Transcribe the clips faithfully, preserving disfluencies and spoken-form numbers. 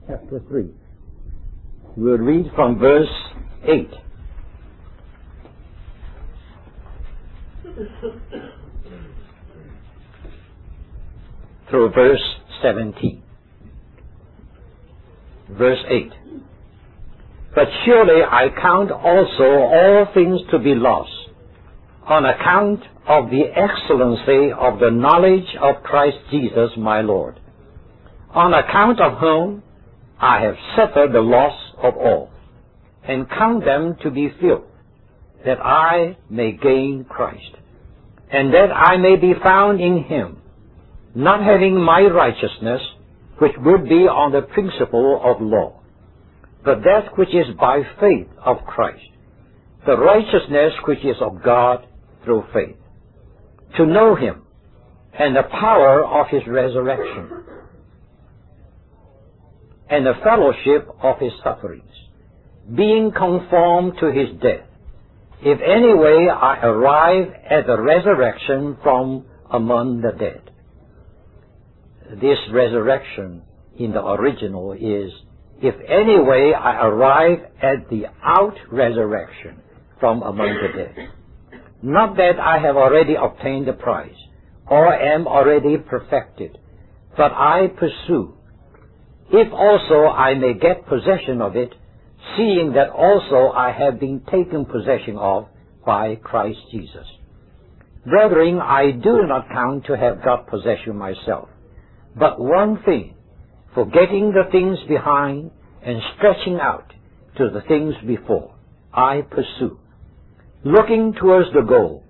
chapter three. We'll read from verse eight. Through verse seventeen. Verse eight. But surely I count also all things to be lost, on account of the excellency of the knowledge of Christ Jesus my Lord, on account of whom I have suffered the loss of all, and count them to be filth, that I may gain Christ, and that I may be found in him, not having my righteousness, which would be on the principle of law, but that which is by faith of Christ, the righteousness which is of God through faith, to know him, and the power of his resurrection, and the fellowship of his sufferings, being conformed to his death, if any way I arrive at the resurrection from among the dead. This resurrection in the original is, if any way I arrive at the out-resurrection from among the dead. Not that I have already obtained the prize, or am already perfected, but I pursue, if also I may get possession of it, seeing that also I have been taken possession of by Christ Jesus. Brethren, I do not count to have got possession myself, but one thing, forgetting the things behind and stretching out to the things before, I pursue, looking towards the goal,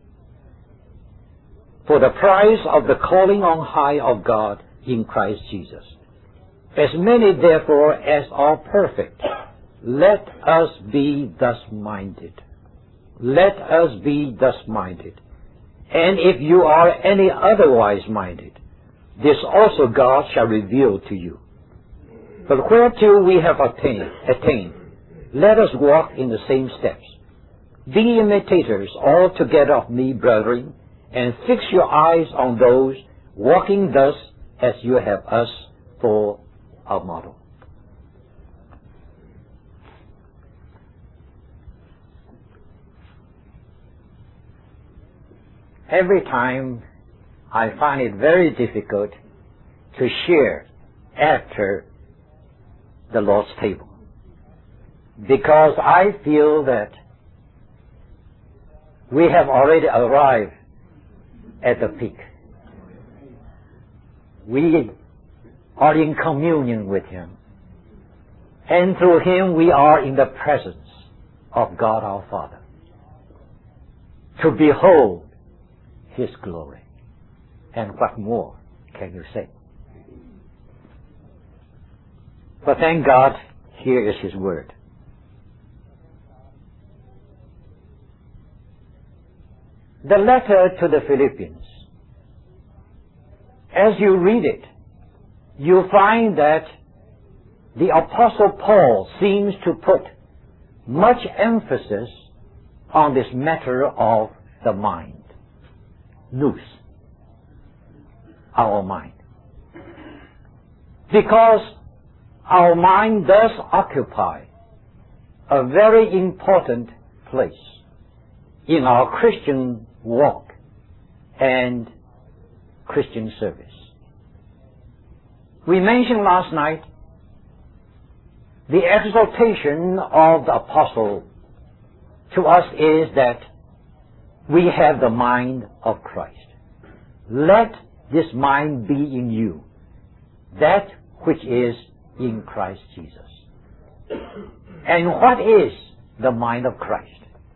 for the prize of the calling on high of God in Christ Jesus. As many therefore as are perfect, let us be thus minded. Let us be thus minded. And if you are any otherwise minded, this also God shall reveal to you. But whereto we have attained, attained, let us walk in the same steps. Be imitators altogether of me, brethren, and fix your eyes on those walking thus as you have us for a model. Every time I find it very difficult to share after the Lord's table, because I feel that we have already arrived at the peak. We are in communion with him, and through him we are in the presence of God our Father, to behold his glory. And what more can you say? But thank God, here is his word. The letter to the Philippians, as you read it, you find that the Apostle Paul seems to put much emphasis on this matter of the mind. Nous, our mind. Because our mind does occupy a very important place in our Christian walk and Christian service. We mentioned last night the exhortation of the apostle to us is that we have the mind of Christ. Let this mind be in you, that which is in Christ Jesus. And what is the mind of Christ?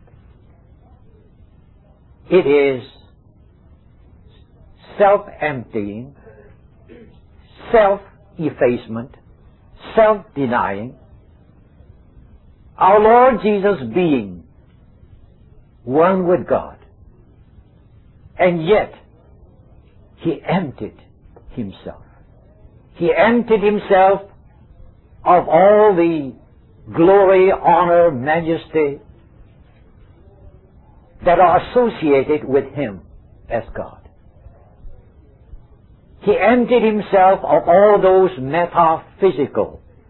It is self-emptying, self-effacement, self-denying. Our Lord Jesus being one with God, and yet he emptied himself. He emptied himself of all the glory, honor, majesty that are associated with him as God. He emptied himself of all those metaphysical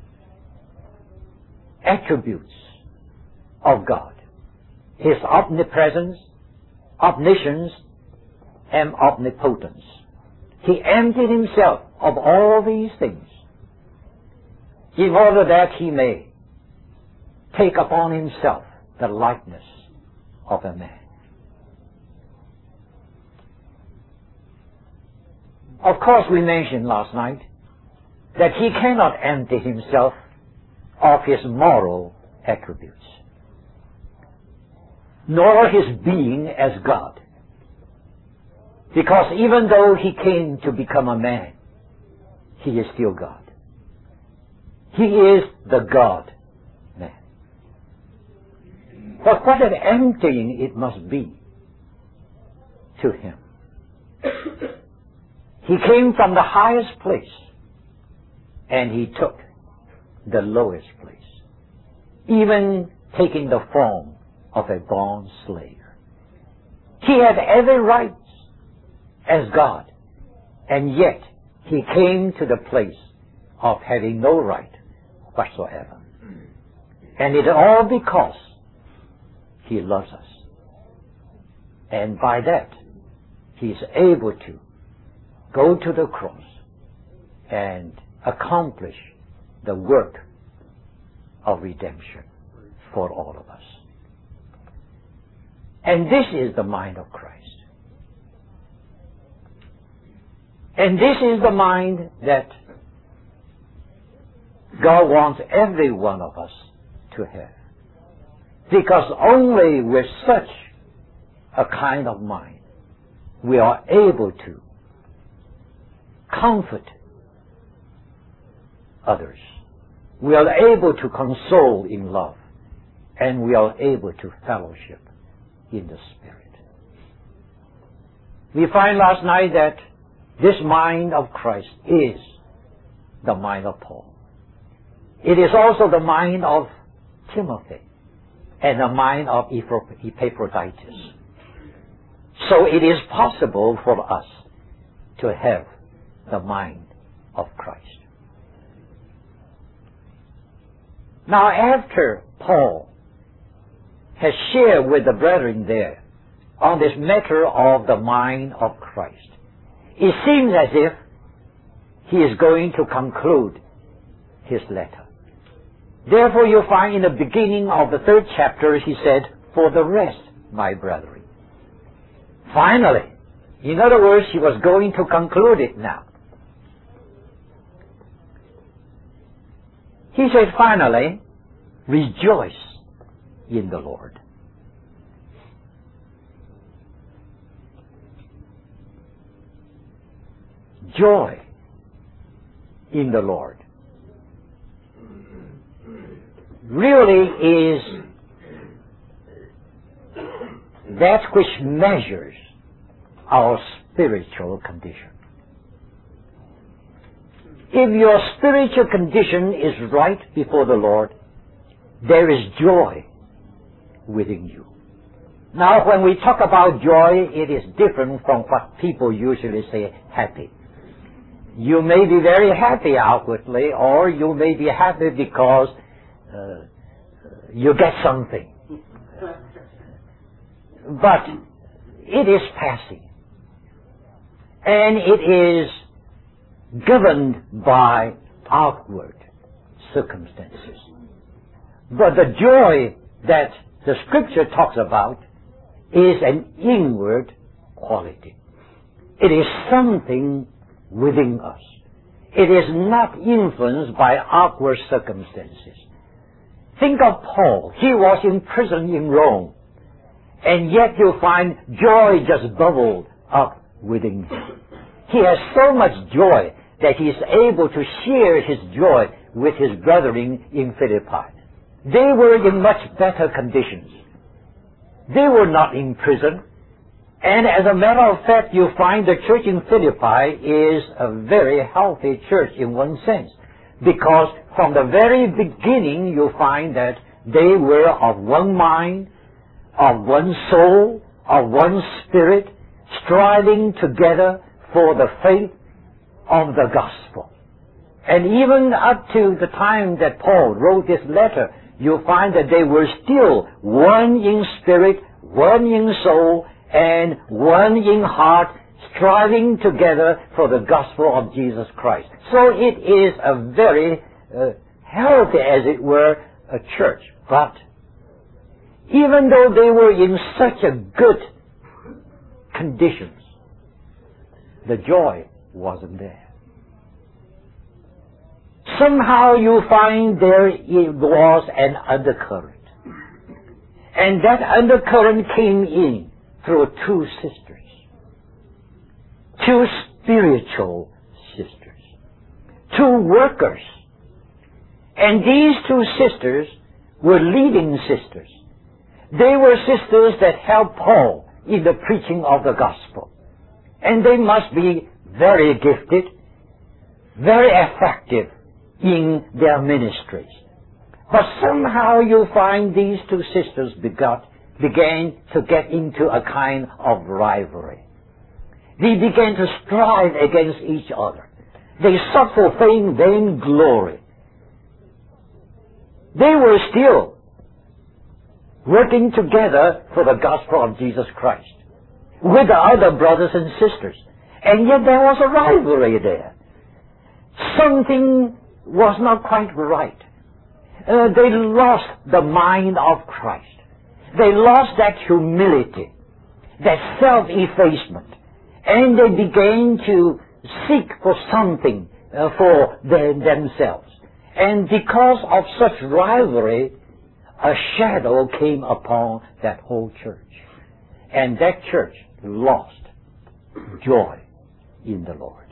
attributes of God. His omnipresence, omniscience, and omnipotence. He emptied himself of all these things in order that he may take upon himself the likeness of a man. Of course, we mentioned last night that he cannot empty himself of his moral attributes, nor his being as God. Because even though he came to become a man, he is still God. He is the God-man. But what an emptying it must be to him. He came from the highest place, and he took the lowest place, even taking the form of a bond slave. He had every right as God, and yet he came to the place of having no right whatsoever. And it all because he loves us. And by that, he is able to go to the cross and accomplish the work of redemption for all of us. And this is the mind of Christ. And this is the mind that God wants every one of us to have. Because only with such a kind of mind we are able to comfort others. We are able to console in love. And we are able to fellowship in the Spirit. We find last night that this mind of Christ is the mind of Paul. It is also the mind of Timothy and the mind of Epaphroditus. So it is possible for us to have the mind of Christ. Now, after Paul has shared with the brethren there on this matter of the mind of Christ, it seems as if he is going to conclude his letter. Therefore, you find in the beginning of the third chapter, he said, "For the rest, my brethren." Finally, in other words, he was going to conclude it now. He said, finally, rejoice in the Lord. Joy in the Lord really is that which measures our spiritual condition. If your spiritual condition is right before the Lord, there is joy within you. Now, when we talk about joy, it is different from what people usually say, happy. You may be very happy outwardly, or you may be happy because uh, you get something. But it is passing. And it is governed by outward circumstances. But the joy that the Scripture talks about is an inward quality. It is something within us. It is not influenced by outward circumstances. Think of Paul. He was in prison in Rome, and yet you find joy just bubbled up within him. He has so much joy that he is able to share his joy with his brethren in Philippi. They were in much better conditions. They were not in prison. And as a matter of fact, you find the church in Philippi is a very healthy church in one sense. Because from the very beginning, you find that they were of one mind, of one soul, of one spirit, striving together for the faith of the gospel. And even up to the time that Paul wrote this letter, you find that they were still one in spirit, one in soul, and one in heart, striving together for the gospel of Jesus Christ. So it is a very uh, healthy, as it were, a church. But even though they were in such a good conditions, the joy wasn't there. Somehow you find there it was an undercurrent. And that undercurrent came in through two sisters. Two spiritual sisters. Two workers. And these two sisters were leading sisters. They were sisters that helped Paul in the preaching of the gospel. And they must be very gifted, very effective in their ministries. But somehow you find these two sisters begot, began to get into a kind of rivalry. They began to strive against each other. They sought for fame, vain glory. They were still working together for the gospel of Jesus Christ with the other brothers and sisters. And yet there was a rivalry there. Something was not quite right. Uh, they lost the mind of Christ. They lost that humility, that self-effacement, and they began to seek for something uh, for their, themselves. And because of such rivalry, a shadow came upon that whole church. And that church lost joy in the Lord.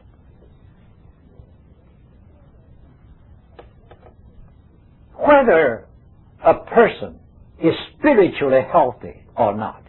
Whether a person is spiritually healthy or not,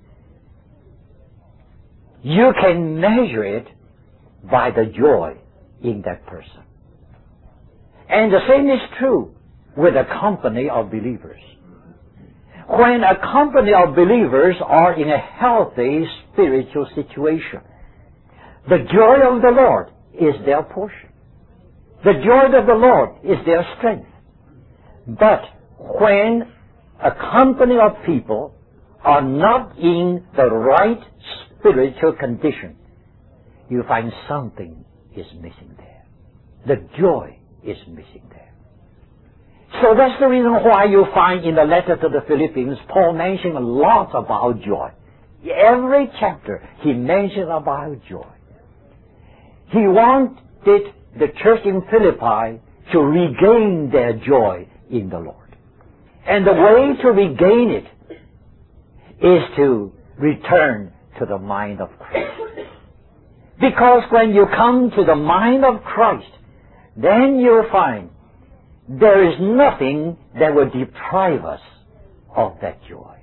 you can measure it by the joy in that person. And the same is true with a company of believers. When a company of believers are in a healthy spiritual situation, the joy of the Lord is their portion. The joy of the Lord is their strength. But when a company of people are not in the right spiritual condition, you find something is missing there. The joy is missing there. So that's the reason why you find in the letter to the Philippians, Paul mentioned a lot about joy. Every chapter he mentioned about joy. He wanted the church in Philippi to regain their joy in the Lord. And the way to regain it is to return to the mind of Christ. Because when you come to the mind of Christ, then you'll find there is nothing that will deprive us of that joy.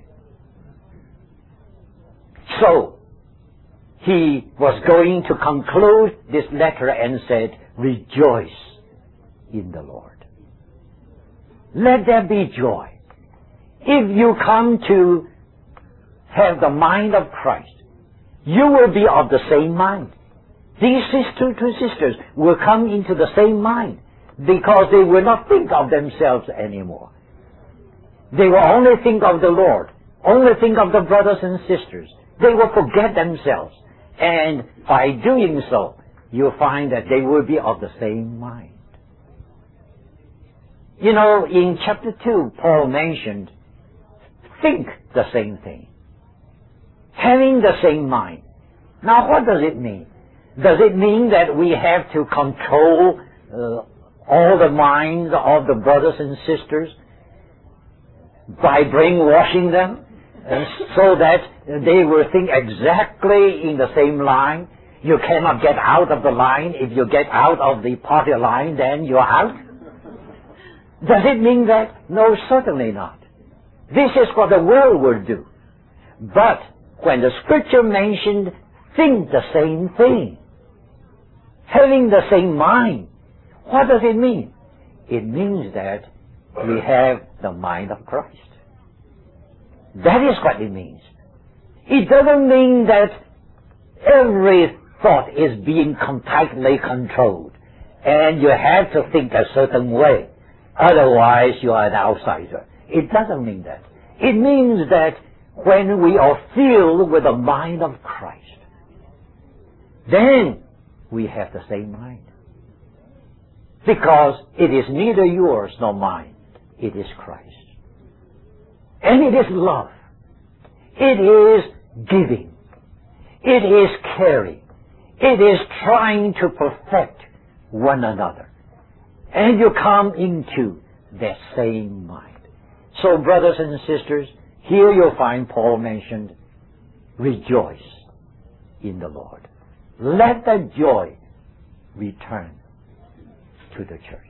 So, he was going to conclude this letter and said, rejoice in the Lord. Let there be joy. If you come to have the mind of Christ, you will be of the same mind. These sister, two sisters will come into the same mind because they will not think of themselves anymore. They will only think of the Lord, only think of the brothers and sisters. They will forget themselves. And by doing so, you'll find that they will be of the same mind. You know, in chapter two, Paul mentioned, think the same thing. Having the same mind. Now, what does it mean? Does it mean that we have to control uh, all the minds of the brothers and sisters by brainwashing them uh, so that they will think exactly in the same line? You cannot get out of the line. If you get out of the party line, then you're out. Does it mean that? No, certainly not. This is what the world will do. But when the scripture mentioned think the same thing, having the same mind, what does it mean? It means that we have the mind of Christ. That is what it means. It doesn't mean that every thought is being tightly controlled and you have to think a certain way. otherwise you are an outsider. It doesn't mean that. It means that when we are filled with the mind of Christ, then we have the same mind. Because it is neither yours nor mine. It is Christ. And it is love. It is giving. It is caring. It is trying to perfect one another. And you come into that same mind. So, brothers and sisters, here you'll find Paul mentioned, rejoice in the Lord. Let the joy return to the church.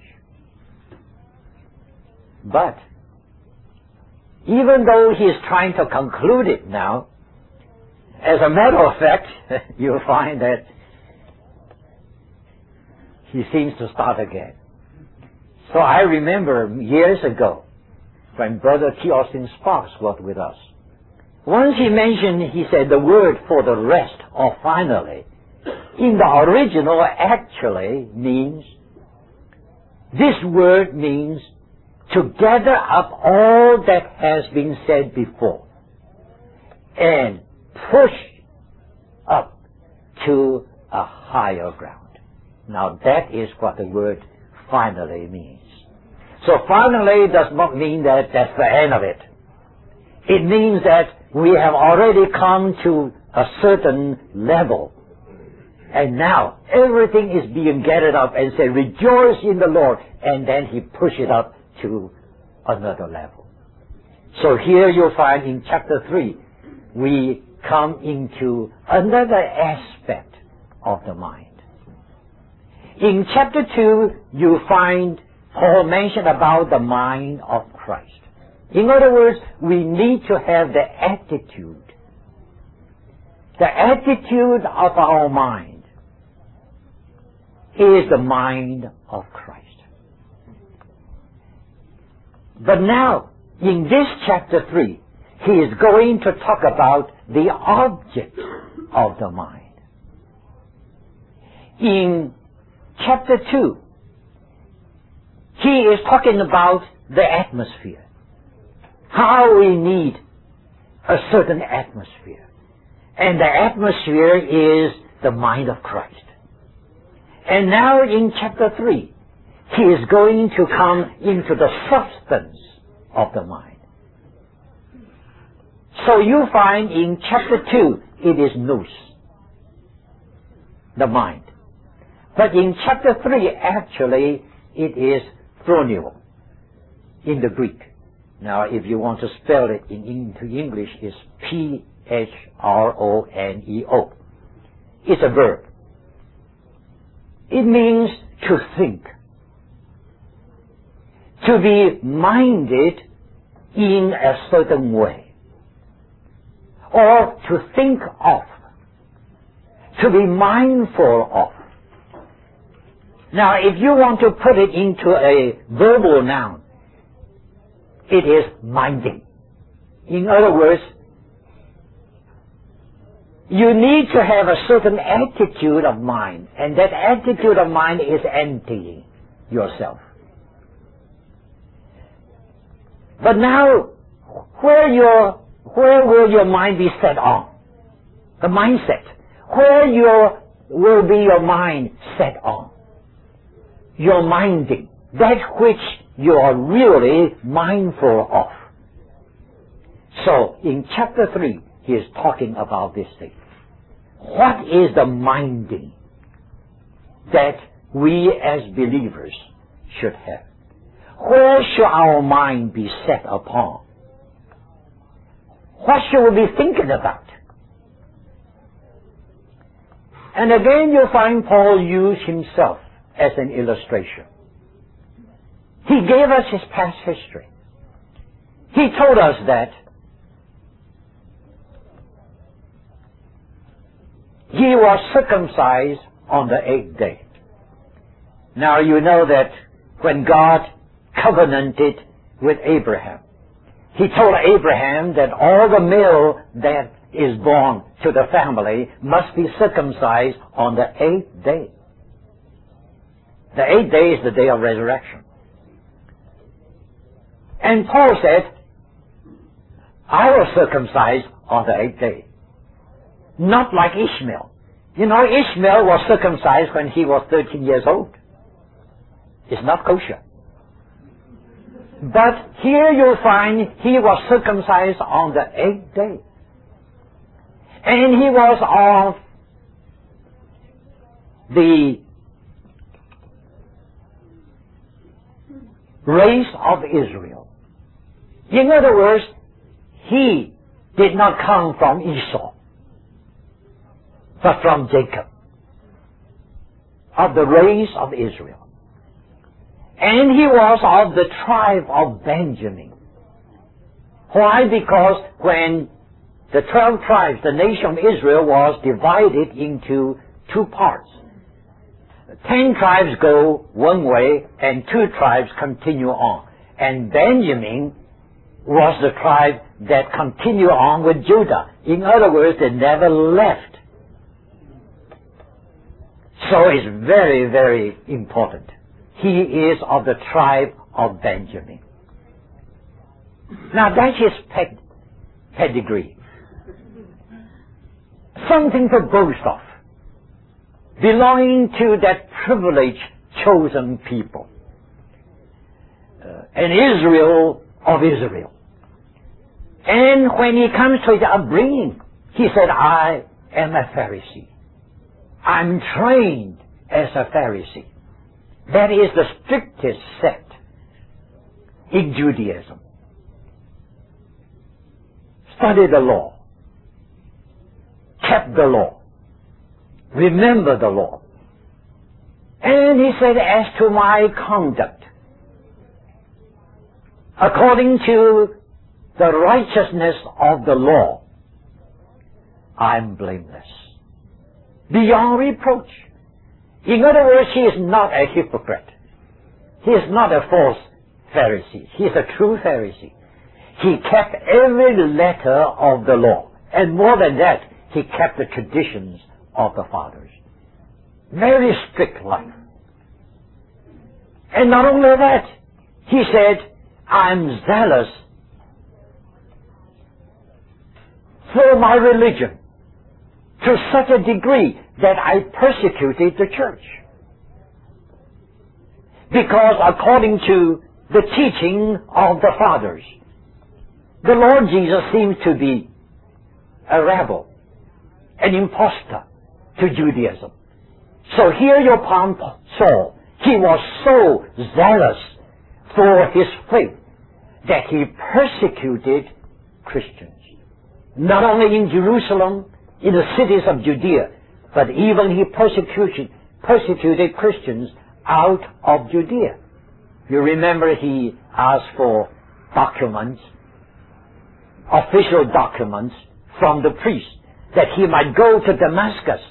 But, even though he is trying to conclude it now, as a matter of fact, you'll find that he seems to start again. So I remember years ago, when Brother T. Austin Sparks worked with us, once he mentioned, he said the word for the rest, or finally, in the original actually means, this word means to gather up all that has been said before and push up to a higher ground. Now that is what the word finally means. So finally does not mean that that's the end of it. It means that we have already come to a certain level. And now everything is being gathered up and said, rejoice in the Lord. And then he pushed it up to another level. So here you'll find in chapter three, we come into another aspect of the mind. In chapter two, you find Paul mentioned about the mind of Christ. In other words, we need to have the attitude. The attitude of our mind is the mind of Christ. But now, in this chapter three, he is going to talk about the object of the mind. In chapter two, he is talking about the atmosphere. How we need a certain atmosphere. And the atmosphere is the mind of Christ. And now in chapter three, he is going to come into the substance of the mind. So you find in chapter two, it is nous, the mind. But in chapter three, actually, it is phroneo in the Greek. Now, if you want to spell it in, into English, it's P H R O N E O. It's a verb. It means to think. To be minded in a certain way. Or to think of. To be mindful of. Now, if you want to put it into a verbal noun, it is minding. In other words, you need to have a certain attitude of mind, and that attitude of mind is emptying yourself. But now, where your, where will your mind be set on? The mindset. Where your, will be your mind set on? Your minding. That which you are really mindful of. So, in chapter three, he is talking about this thing. What is the minding that we as believers should have? Where should our mind be set upon? What should we be thinking about? And again, you'll find Paul use himself as an illustration. He gave us his past history. He told us that he was circumcised on the eighth day. Now you know that when God covenanted with Abraham, he told Abraham that all the male that is born to the family must be circumcised on the eighth day. The eighth day is the day of resurrection. And Paul said, I was circumcised on the eighth day. Not like Ishmael. You know, Ishmael was circumcised when he was thirteen years old. It's not kosher. But here you'll find he was circumcised on the eighth day. And he was of the race of Israel. In other words, he did not come from Esau, but from Jacob, of the race of Israel. And he was of the tribe of Benjamin. Why? Because when the twelve tribes, the nation of Israel, was divided into two parts. Ten tribes go one way and two tribes continue on. And Benjamin was the tribe that continued on with Judah. In other words, they never left. So it's very, very important. He is of the tribe of Benjamin. Now that's his ped- pedigree. Something to boast of. Belonging to that privileged, chosen people. Uh, an Israel of Israel. And when he comes to his upbringing, he said, I am a Pharisee. I'm trained as a Pharisee. That is the strictest sect in Judaism. Study the law. Kept the law. Remember the law. And he said, as to my conduct, according to the righteousness of the law, I'm blameless. Beyond reproach. In other words, he is not a hypocrite. He is not a false Pharisee. He is a true Pharisee. He kept every letter of the law. And more than that, he kept the traditions of the fathers. Very strict life. And not only that, he said, I'm zealous for my religion to such a degree that I persecuted the church. Because according to the teaching of the fathers, the Lord Jesus seems to be a rebel, an impostor to Judaism. So here you find Saul. He was so zealous for his faith that he persecuted Christians. Not only in Jerusalem, in the cities of Judea, but even he persecuted, persecuted Christians out of Judea. You remember he asked for documents, official documents from the priest, that he might go to Damascus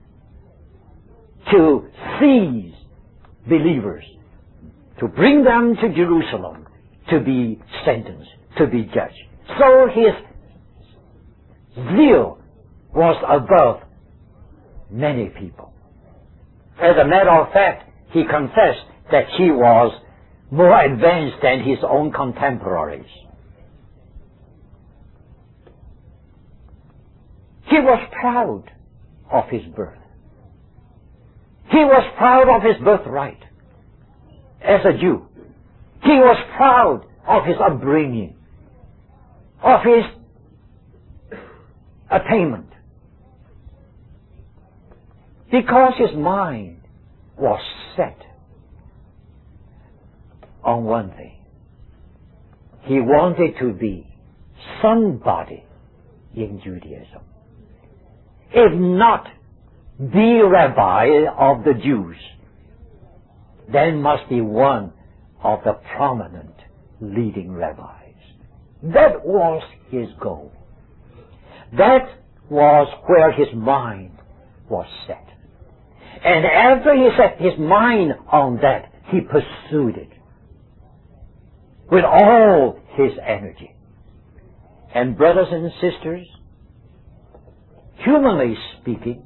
to seize believers, to bring them to Jerusalem to be sentenced, to be judged. So his zeal was above many people. As a matter of fact, he confessed that he was more advanced than his own contemporaries. He was proud of his birth. He was proud of his birthright as a Jew. He was proud of his upbringing, of his attainment, because his mind was set on one thing. He wanted to be somebody in Judaism. If not the rabbi of the Jews, then must be one of the prominent leading rabbis. That was his goal. That was where his mind was set. And after he set his mind on that, he pursued it with all his energy. And brothers and sisters, humanly speaking,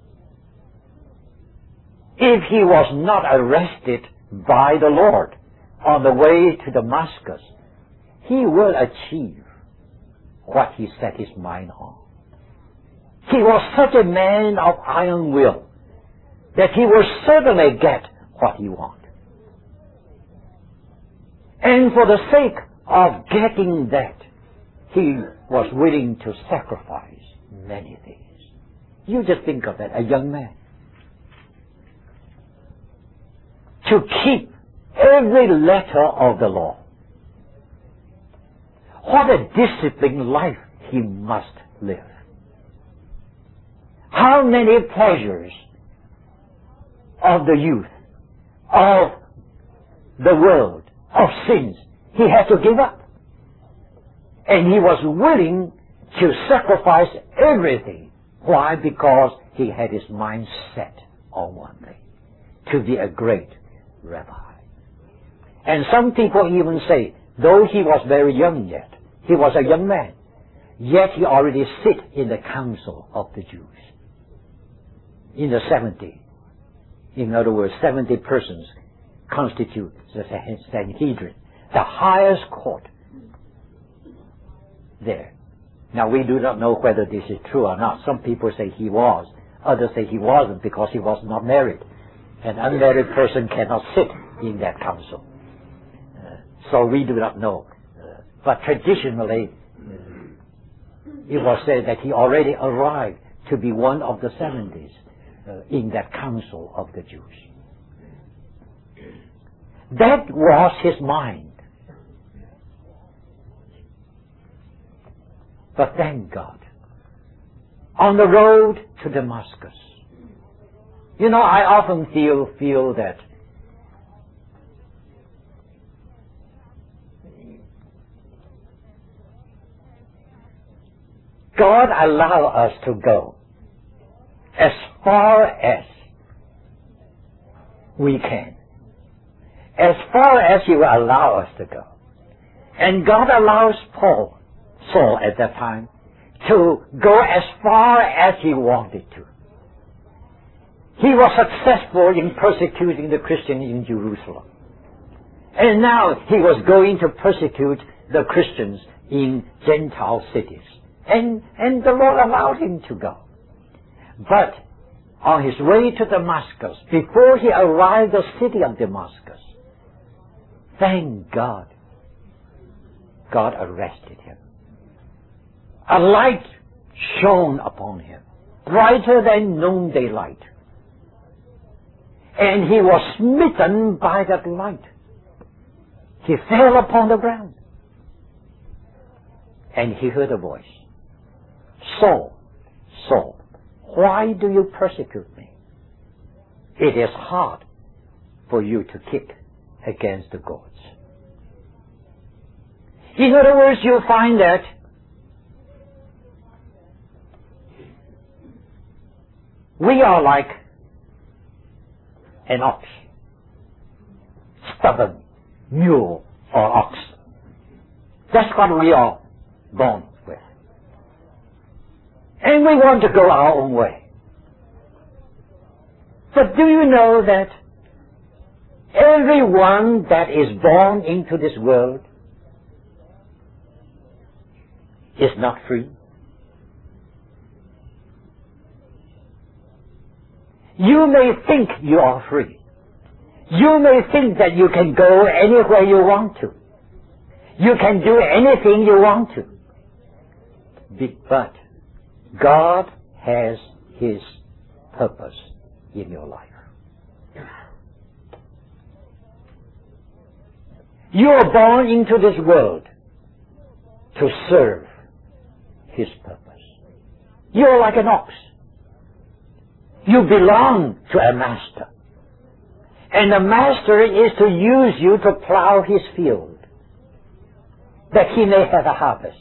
if he was not arrested by the Lord on the way to Damascus, he will achieve what he set his mind on. He was such a man of iron will that he will certainly get what he wanted. And for the sake of getting that, he was willing to sacrifice many things. You just think of that, a young man. To keep every letter of the law. What a disciplined life he must live. How many pleasures of the youth, of the world, of sins, he had to give up. And he was willing to sacrifice everything. Why? Because he had his mind set on one thing, to be a great rabbi. And some people even say, though he was very young yet, he was a young man, yet he already sit in the council of the Jews. In the seventy. In other words, seventy persons constitute the Sanhedrin, the highest court there. Now, we do not know whether this is true or not. Some people say he was. Others say he wasn't because he was not married. An unmarried person cannot sit in that council. Uh, so we do not know. Uh, but traditionally, uh, it was said that he already arrived to be one of the seventies uh, in that council of the Jews. That was his mind. But thank God, on the road to Damascus, you know, I often feel feel that God allow us to go as far as we can, as far as He will allow us to go. And God allows Paul, Saul at that time, to go as far as he wanted to. He was successful in persecuting the Christians in Jerusalem. And now he was going to persecute the Christians in Gentile cities. And, and the Lord allowed him to go. But on his way to Damascus, before he arrived at the city of Damascus, thank God, God arrested him. A light shone upon him, brighter than noonday light. And he was smitten by that light. He fell upon the ground. And he heard a voice. Saul, Saul, why do you persecute me? It is hard for you to kick against the goads. In other words, you find that we are like an ox, stubborn mule or ox. That's what we are born with. And we want to go our own way. But do you know that everyone that is born into this world is not free? You may think you are free. You may think that you can go anywhere you want to. You can do anything you want to. But God has His purpose in your life. You are born into this world to serve His purpose. You are like an ox. You belong to a master. And the master is to use you to plow his field, that he may have a harvest.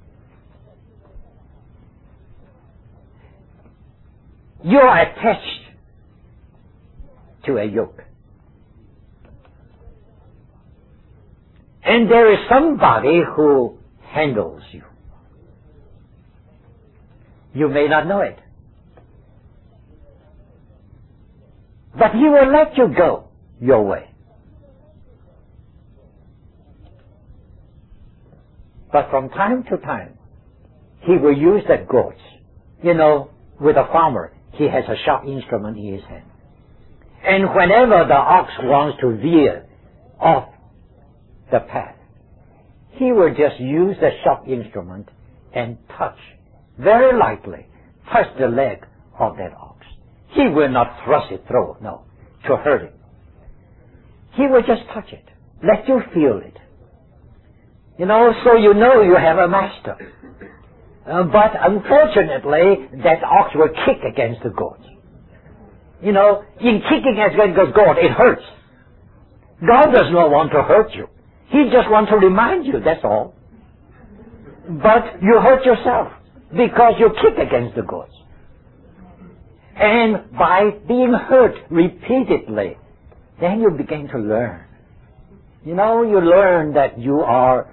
You are attached to a yoke. And there is somebody who handles you. You may not know it. But He will let you go your way. But from time to time, he will use that goats. You know, with a farmer, he has a sharp instrument in his hand. And whenever the ox wants to veer off the path, he will just use the sharp instrument and touch, very lightly, touch the leg of that ox. He will not thrust it through, no, to hurt it. He will just touch it, let you feel it. You know, so you know you have a master. Uh, but unfortunately, that ox will kick against the goat. You know, in kicking against the goat, it hurts. God does not want to hurt you. He just wants to remind you, that's all. But you hurt yourself because you kick against the goats. And by being hurt repeatedly, then you begin to learn. You know, you learn that you are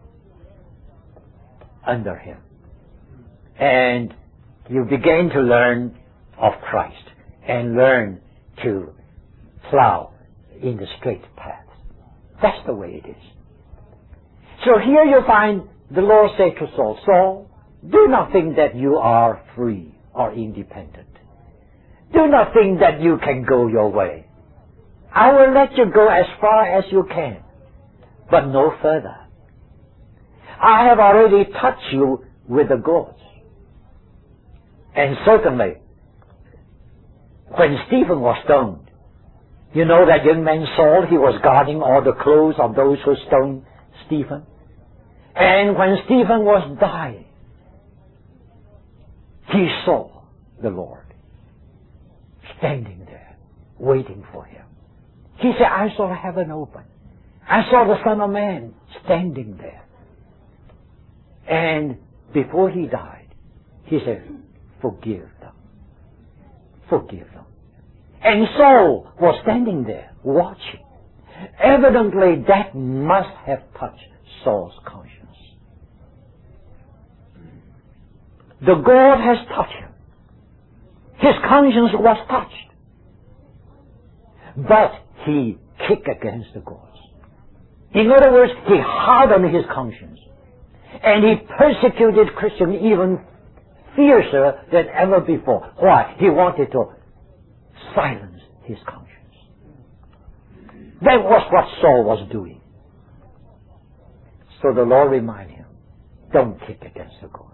under Him. And you begin to learn of Christ and learn to plow in the straight path. That's the way it is. So here you find the Lord say to Saul, Saul, do not think that you are free or independent. Do not think that you can go your way. I will let you go as far as you can, but no further. I have already touched you with the goats. And certainly, when Stephen was stoned, you know that young man Saul, he was guarding all the clothes of those who stoned Stephen. And when Stephen was dying, he saw the Lord standing there, waiting for him. He said, I saw heaven open. I saw the Son of Man standing there. And before he died, he said, forgive them. Forgive them. And Saul was standing there, watching. Evidently, that must have touched Saul's conscience. The God has touched him. His conscience was touched. But he kicked against the gods. In other words, he hardened his conscience. And he persecuted Christians even fiercer than ever before. Why? He wanted to silence his conscience. That was what Saul was doing. So the Lord reminded him, don't kick against the gods.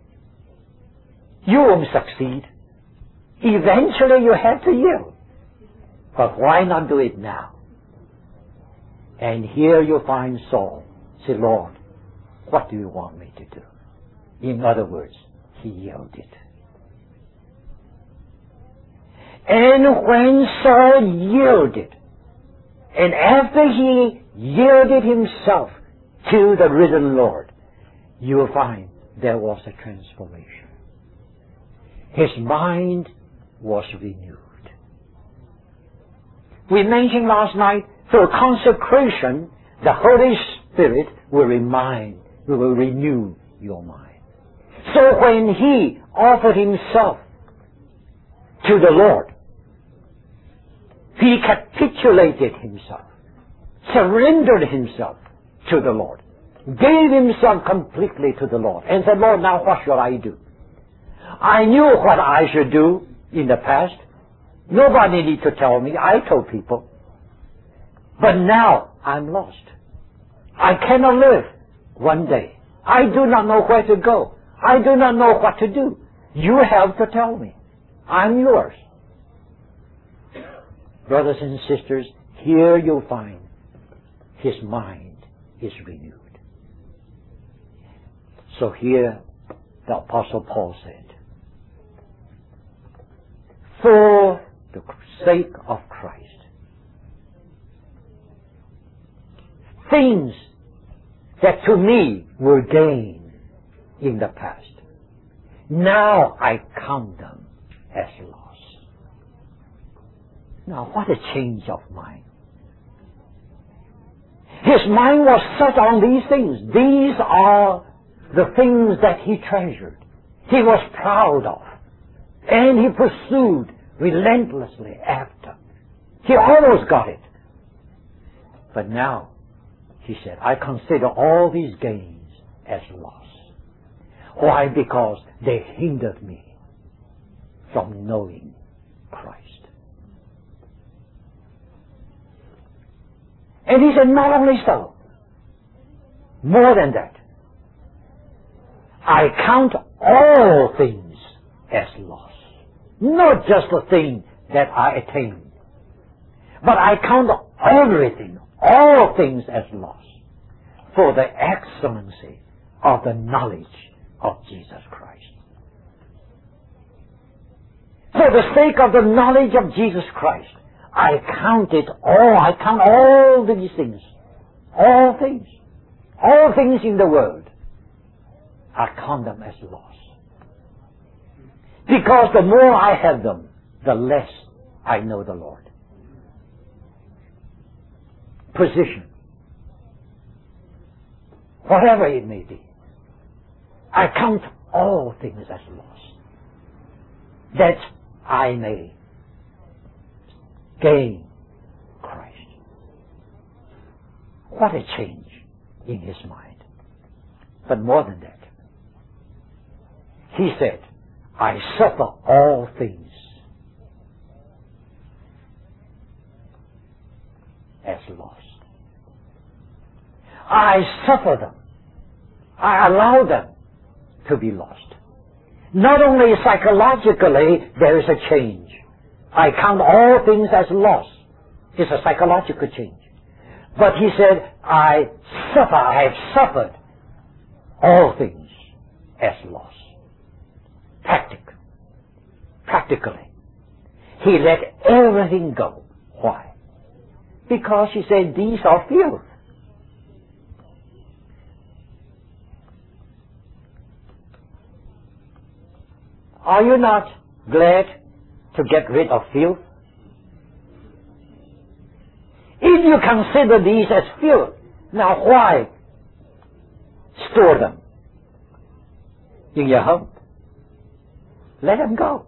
You won't succeed. Eventually you have to yield. But why not do it now? And here you find Saul say, Lord, what do you want me to do? In other words, he yielded. And when Saul yielded, and after he yielded himself to the risen Lord, you will find there was a transformation. His mind was renewed. We mentioned last night, through consecration, the Holy Spirit will remind, will renew your mind. So when he offered himself to the Lord, he capitulated himself, surrendered himself to the Lord, gave himself completely to the Lord, and said, Lord, now what shall I do? I knew what I should do in the past. Nobody needed to tell me. I told people. But now I'm lost. I cannot live one day. I do not know where to go. I do not know what to do. You have to tell me. I'm yours. Brothers and sisters, here you'll find his mind is renewed. So here the Apostle Paul said, for the sake of Christ, things that to me were gain in the past, now I count them as loss. Now what a change of mind. His mind was set on these things. These are the things that he treasured. He was proud of. And he pursued relentlessly after. He almost got it. But now, he said, I consider all these gains as loss. Why? Because they hindered me from knowing Christ. And he said, not only so, more than that, I count all things as loss. Not just the thing that I attained, but I count everything, all things as loss, for the excellency of the knowledge of Jesus Christ. For the sake of the knowledge of Jesus Christ, I count it all, I count all these things, all things, all things in the world, I count them as loss. Because the more I have them, the less I know the Lord. Position, whatever it may be, I count all things as loss, that I may gain Christ. What a change in his mind. But more than that, he said, I suffer all things as loss. I suffer them. I allow them to be lost. Not only psychologically, there is a change. I count all things as loss. It's a psychological change. But he said, I suffer, I have suffered all things as loss. Practic. Practically. He let everything go. Why? Because he said, these are filth. Are you not glad to get rid of filth? If you consider these as filth, now why store them in your home? Let them go.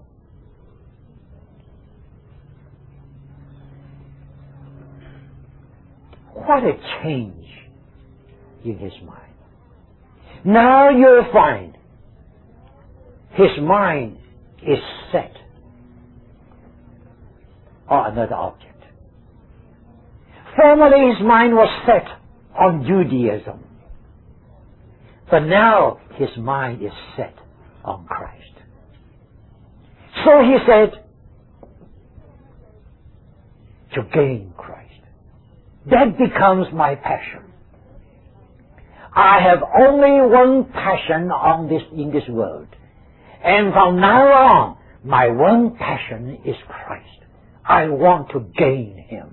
What a change in his mind. Now you'll find his mind is set on another object. Formerly his mind was set on Judaism. But now his mind is set on Christ. So he said, to gain Christ. That becomes my passion. I have only one passion on this, in this world. And from now on, my one passion is Christ. I want to gain him.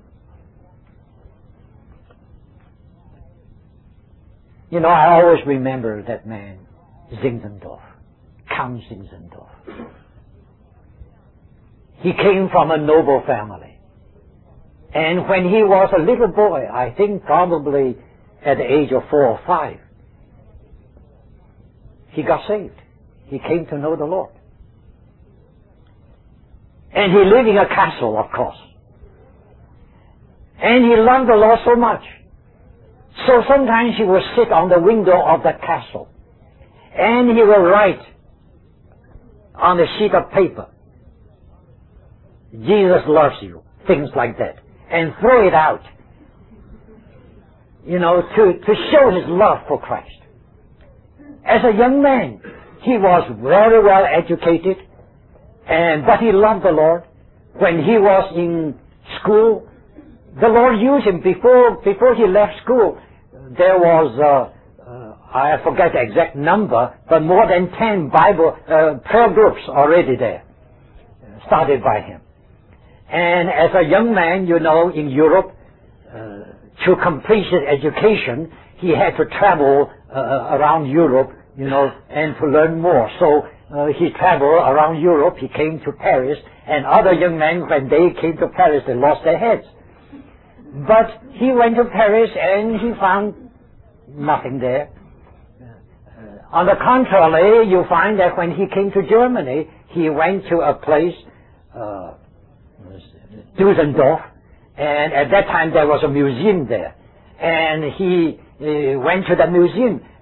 You know, I always remember that man, Zinzendorf, Count Zinzendorf. He came from a noble family. And when he was a little boy, I think probably at the age of four or five, he got saved. He came to know the Lord. And he lived in a castle, of course. And he loved the Lord so much. So sometimes he would sit on the window of the castle. And he would write on a sheet of paper, Jesus loves you, things like that. And throw it out, you know, to, to show his love for Christ. As a young man, he was very well educated, and but he loved the Lord. When he was in school, the Lord used him. Before before he left school, there was, uh, uh, I forget the exact number, but more than ten Bible uh, prayer groups already there, started by him. And as a young man, you know, in Europe, uh, to complete his education, he had to travel uh, around Europe, you know, and to learn more. So uh, he traveled around Europe. He came to Paris, and other young men, when they came to Paris, they lost their heads. But he went to Paris, and he found nothing there. Uh, on the contrary, you find that when he came to Germany, he went to a place, uh, Dusseldorf, and at that time there was a museum there, and he uh, went to the museum,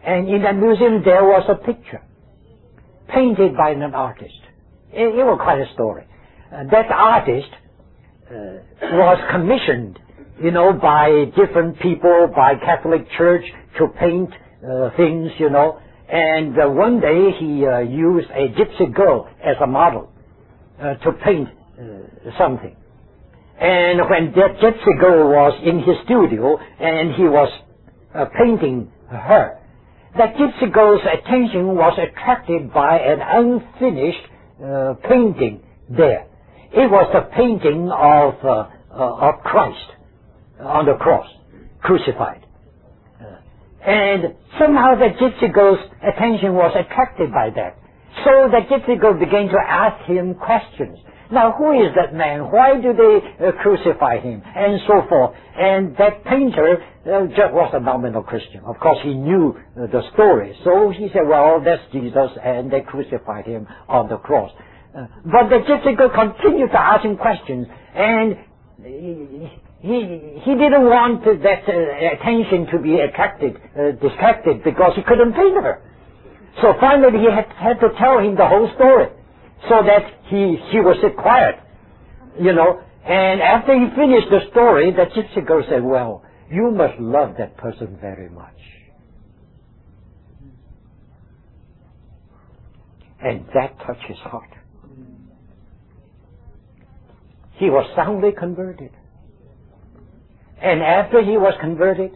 And in that museum there was a picture painted by an artist. It, it was quite a story. Uh, that artist uh, was commissioned, you know, by different people, by Catholic Church to paint uh, things, you know. And uh, one day he uh, used a gypsy girl as a model uh, to paint uh, something. And when that gypsy girl was in his studio and he was uh, painting her, that gypsy girl's attention was attracted by an unfinished uh, painting there. It was the painting of, uh, uh, of Christ on the cross, crucified. Uh, and somehow the gypsy girl's attention was attracted by that. So the gypsy girl began to ask him questions. Now, who is that man? Why do they uh, crucify him? And so forth. And that painter uh, just was a nominal Christian. Of course, he knew uh, the story. So he said, well, that's Jesus, and they crucified him on the cross. Uh, but the gypsy girl continued to ask him questions, and he, he, he didn't want that uh, attention to be attracted, uh, distracted, because he couldn't paint her. So finally, he had, had to tell him the whole story, so that he, he was quiet, you know. And after he finished the story, the gypsy girl said, well, you must love that person very much. And that touched his heart. He was soundly converted. And after he was converted,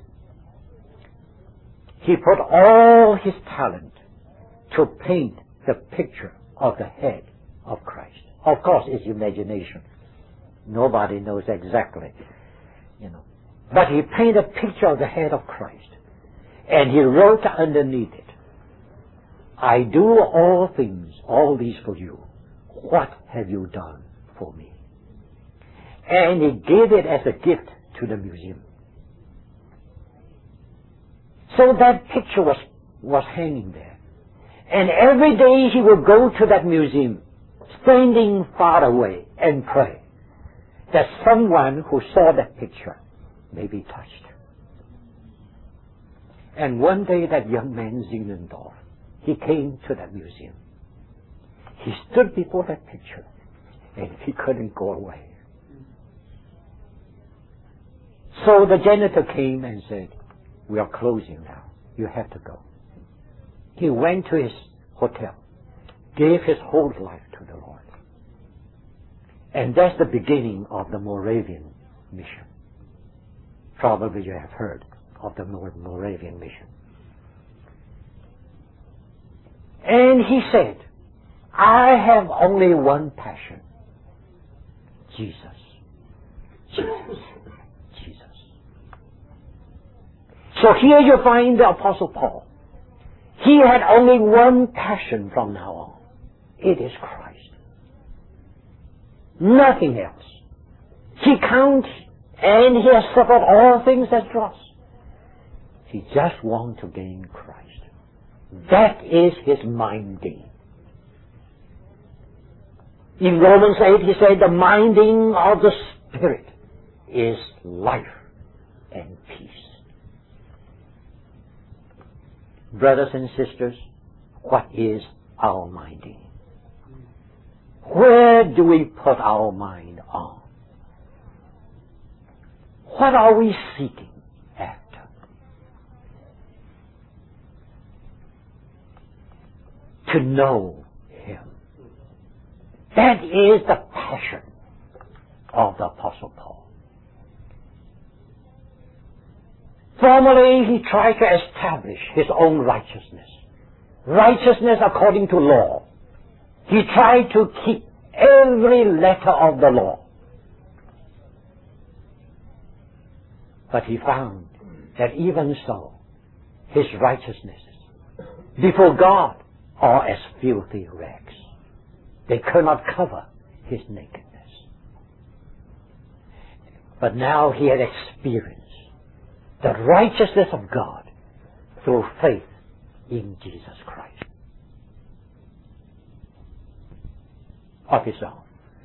he put all his talent to paint the picture of the head of Christ. Of course, it's imagination. Nobody knows exactly, you know. But he painted a picture of the head of Christ. And he wrote underneath it, I do all things, all these for you. What have you done for me? And he gave it as a gift to the museum. So that picture was, was hanging there. And every day he would go to that museum, standing far away, and pray that someone who saw that picture may be touched. And one day that young man, Zinzendorf, he came to that museum. He stood before that picture, and he couldn't go away. So the janitor came and said, we are closing now. You have to go. He went to his hotel, gave his whole life to the Lord. And that's the beginning of the Moravian mission. Probably you have heard of the Moravian mission. And he said, I have only one passion. Jesus. Jesus. Jesus. So here you find the Apostle Paul. He had only one passion from now on. It is Christ. Nothing else. He counts, and he has suffered all things as dross. He just wants to gain Christ. That is his minding. In Romans eight, he said, the minding of the Spirit is life and peace. Brothers and sisters, what is our minding? Where do we put our mind on? What are we seeking after? To know Him. That is the passion of the Apostle Paul. Formerly, he tried to establish his own righteousness. Righteousness according to law. He tried to keep every letter of the law. But he found that even so, his righteousnesses before God are as filthy rags. They cannot cover his nakedness. But now he had experienced the righteousness of God through faith in Jesus Christ. Of his own.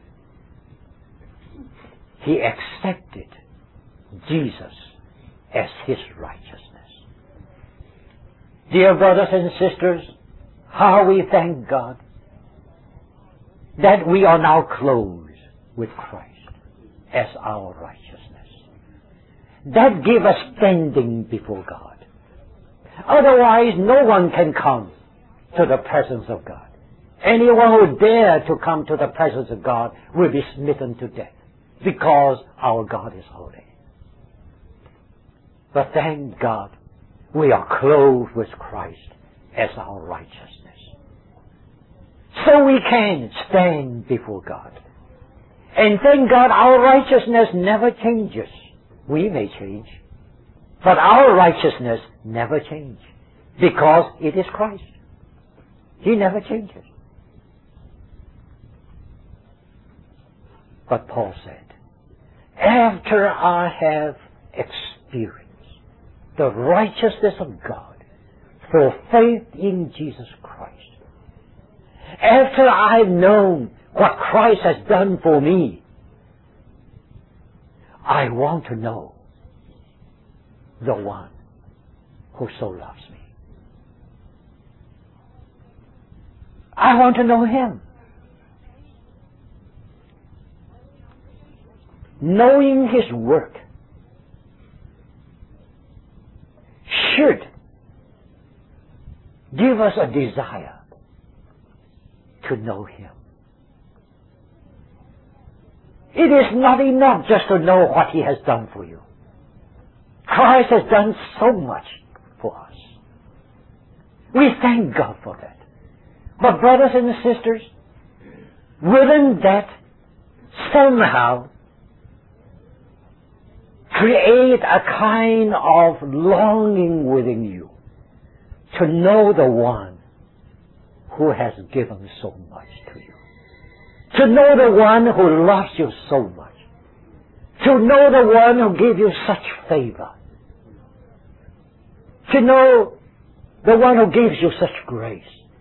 He accepted Jesus as his righteousness. Dear brothers and sisters, how we thank God that we are now clothed with Christ as our righteousness. That gives us standing before God. Otherwise, no one can come to the presence of God. Anyone who dare to come to the presence of God will be smitten to death, because our God is holy. But thank God, we are clothed with Christ as our righteousness. So we can stand before God. And thank God, our righteousness never changes. We may change, but our righteousness never changes, because it is Christ. He never changes. But Paul said, after I have experienced the righteousness of God through faith in Jesus Christ, after I've known what Christ has done for me, I want to know the one who so loves me. I want to know Him. Knowing His work should give us a desire to know Him. It is not enough just to know what He has done for you. Christ has done so much for us. We thank God for that. But brothers and sisters, wouldn't that somehow create a kind of longing within you to know the one who has given so much to you? To know the one who loves you so much. To know the one who gave you such favor. To know the one who gives you such grace.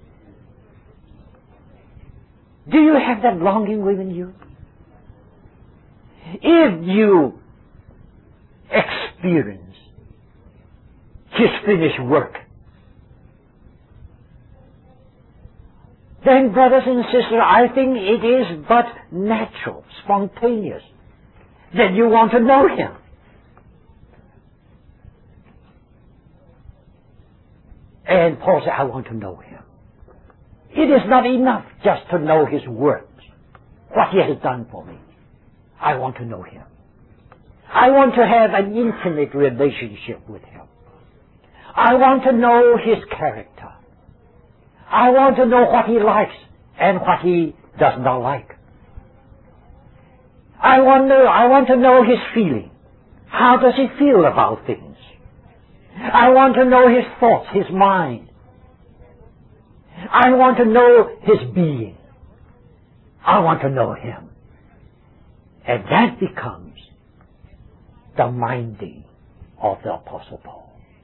Do you have that longing within you? If you experience His finished work, then, brothers and sisters, I think it is but natural, spontaneous, that you want to know Him. And Paul said, I want to know Him. It is not enough just to know His works, what He has done for me. I want to know Him. I want to have an intimate relationship with Him. I want to know His character. I want to know what He likes and what He does not like. I want to, I want to know His feeling. How does He feel about things? I want to know His thoughts, His mind. I want to know His being. I want to know Him. And that becomes the minding of the Apostle Paul.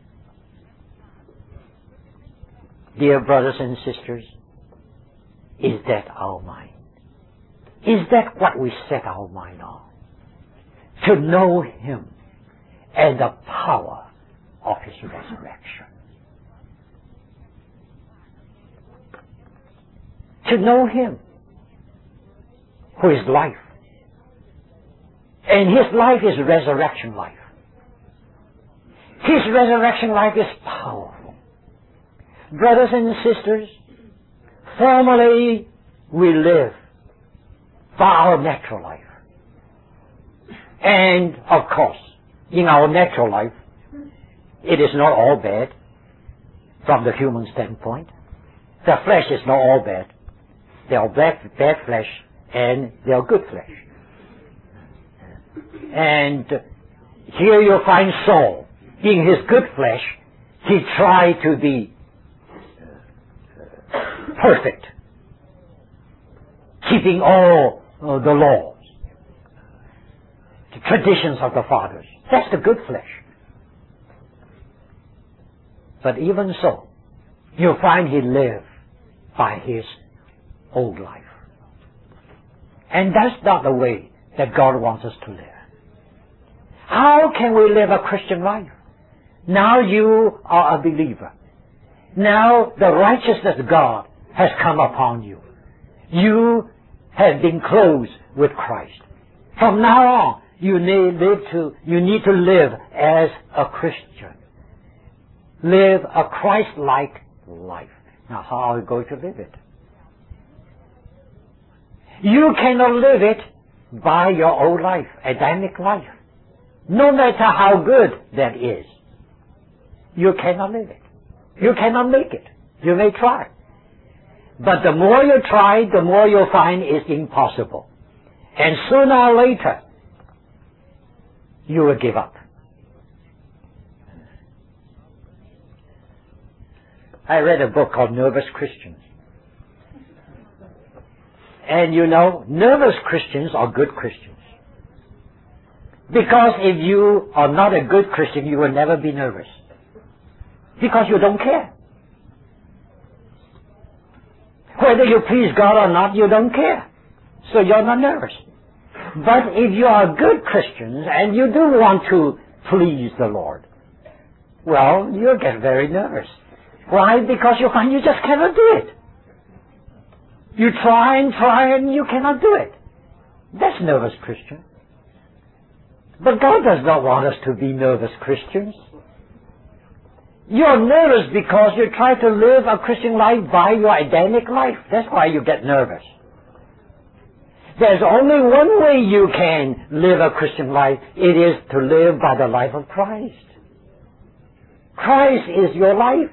Dear brothers and sisters, is that our mind? Is that what we set our mind on? To know Him and the power of His resurrection. To know Him, who is life. And His life is resurrection life. His resurrection life is powerful. Brothers and sisters, formerly we live by our natural life. And, of course, in our natural life, it is not all bad from the human standpoint. The flesh is not all bad. There are bad, bad flesh and there are good flesh. And here you find Saul. In his good flesh, he tried to be perfect, keeping all uh, the laws, the traditions of the fathers. That's the good flesh. But even so, you find he lived by his old life. And that's not the way that God wants us to live. How can we live a Christian life? Now you are a believer. Now the righteousness of God has come upon you. You have been clothed with Christ. From now on, you need, live to, you need to live as a Christian. Live a Christ-like life. Now, how are we going to live it? You cannot live it by your own life, Adamic life. No matter how good that is, you cannot live it. You cannot make it. You may try. But the more you try, the more you'll find it's impossible. And sooner or later, you will give up. I read a book called Nervous Christians. And you know, nervous Christians are good Christians. Because if you are not a good Christian, you will never be nervous. Because you don't care. Whether you please God or not, you don't care. So you're not nervous. But if you are good Christians and you do want to please the Lord, well, you'll get very nervous. Why? Because you find you just cannot do it. You try and try and you cannot do it. That's nervous Christian. But God does not want us to be nervous Christians. You're nervous because you try to live a Christian life by your Adamic life. That's why you get nervous. There's only one way you can live a Christian life. It is to live by the life of Christ. Christ is your life.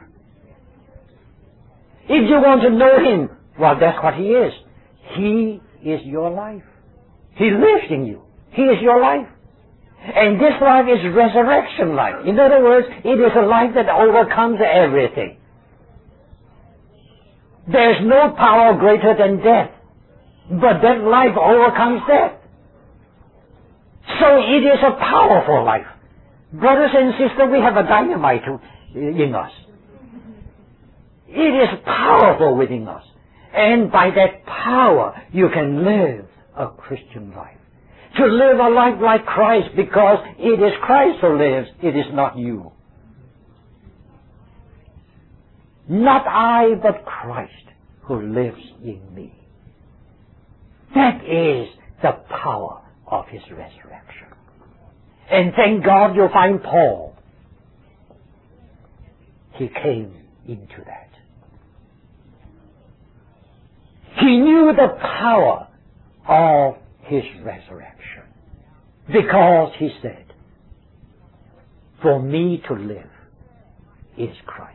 If you want to know Him, well, that's what He is. He is your life. He lives in you. He is your life. And this life is resurrection life. In other words, it is a life that overcomes everything. There's no power greater than death. But that life overcomes death. So it is a powerful life. Brothers and sisters, we have a dynamite in us. It is powerful within us. And by that power, you can live a Christian life. To live a life like Christ, because it is Christ who lives, it is not you. Not I, but Christ who lives in me. That is the power of His resurrection. And thank God you'll find Paul. He came into that. He knew the power of His resurrection. Because He said, for me to live is Christ.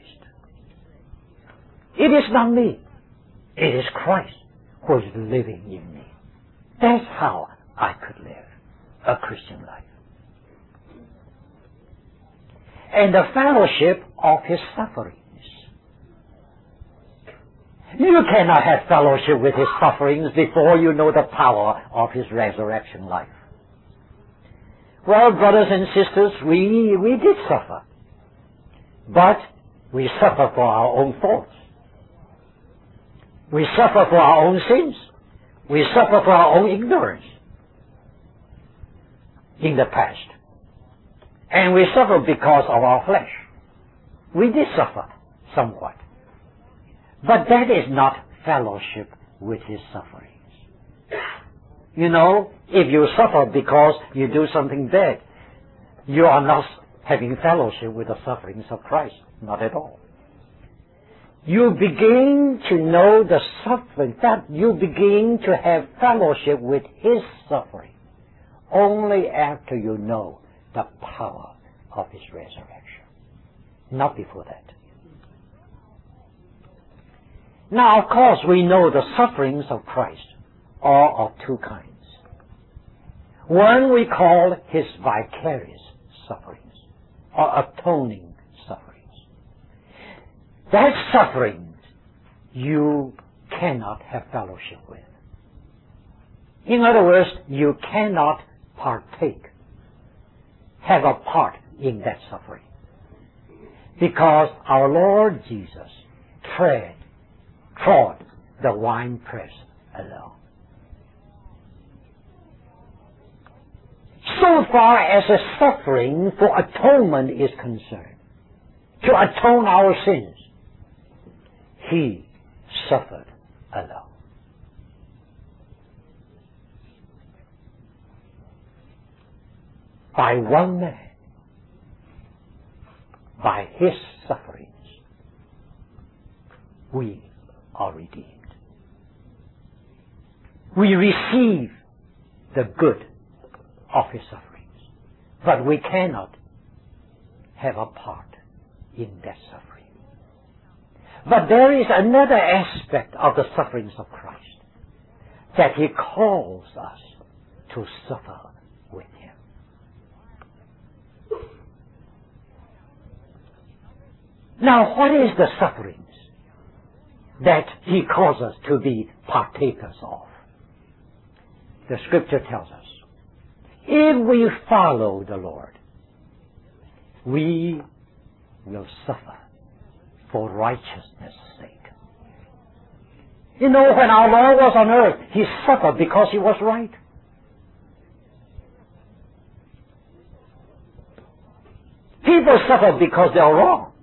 It is not me. It is Christ who is living in me. That's how I could live a Christian life. And the fellowship of His sufferings. You cannot have fellowship with His sufferings before you know the power of His resurrection life. Well, brothers and sisters, we, we did suffer. But we suffer for our own faults. We suffer for our own sins. We suffer for our own ignorance in the past. And we suffer because of our flesh. We did suffer somewhat. But that is not fellowship with His sufferings. You know, if you suffer because you do something bad, you are not having fellowship with the sufferings of Christ. Not at all. You begin to know the suffering, that you begin to have fellowship with His suffering only after you know the power of His resurrection. Not before that. Now, of course, we know the sufferings of Christ are of two kinds. One we call His vicarious sufferings, or atoning sufferings. That suffering you cannot have fellowship with. In other words, you cannot partake, have a part in that suffering. Because our Lord Jesus tread, trod the winepress alone. So far as a suffering for atonement is concerned, to atone our sins, he suffered alone. By one man, by his sufferings, we are redeemed. We receive the good of his sufferings, but we cannot have a part in that suffering. But there is another aspect of the sufferings of Christ, that he calls us to suffer with him. Now, what is the sufferings that he calls us to be partakers of? The Scripture tells us, if we follow the Lord, we will suffer for righteousness' sake. You know, when our Lord was on earth, he suffered because he was right. People suffer because they are wrong.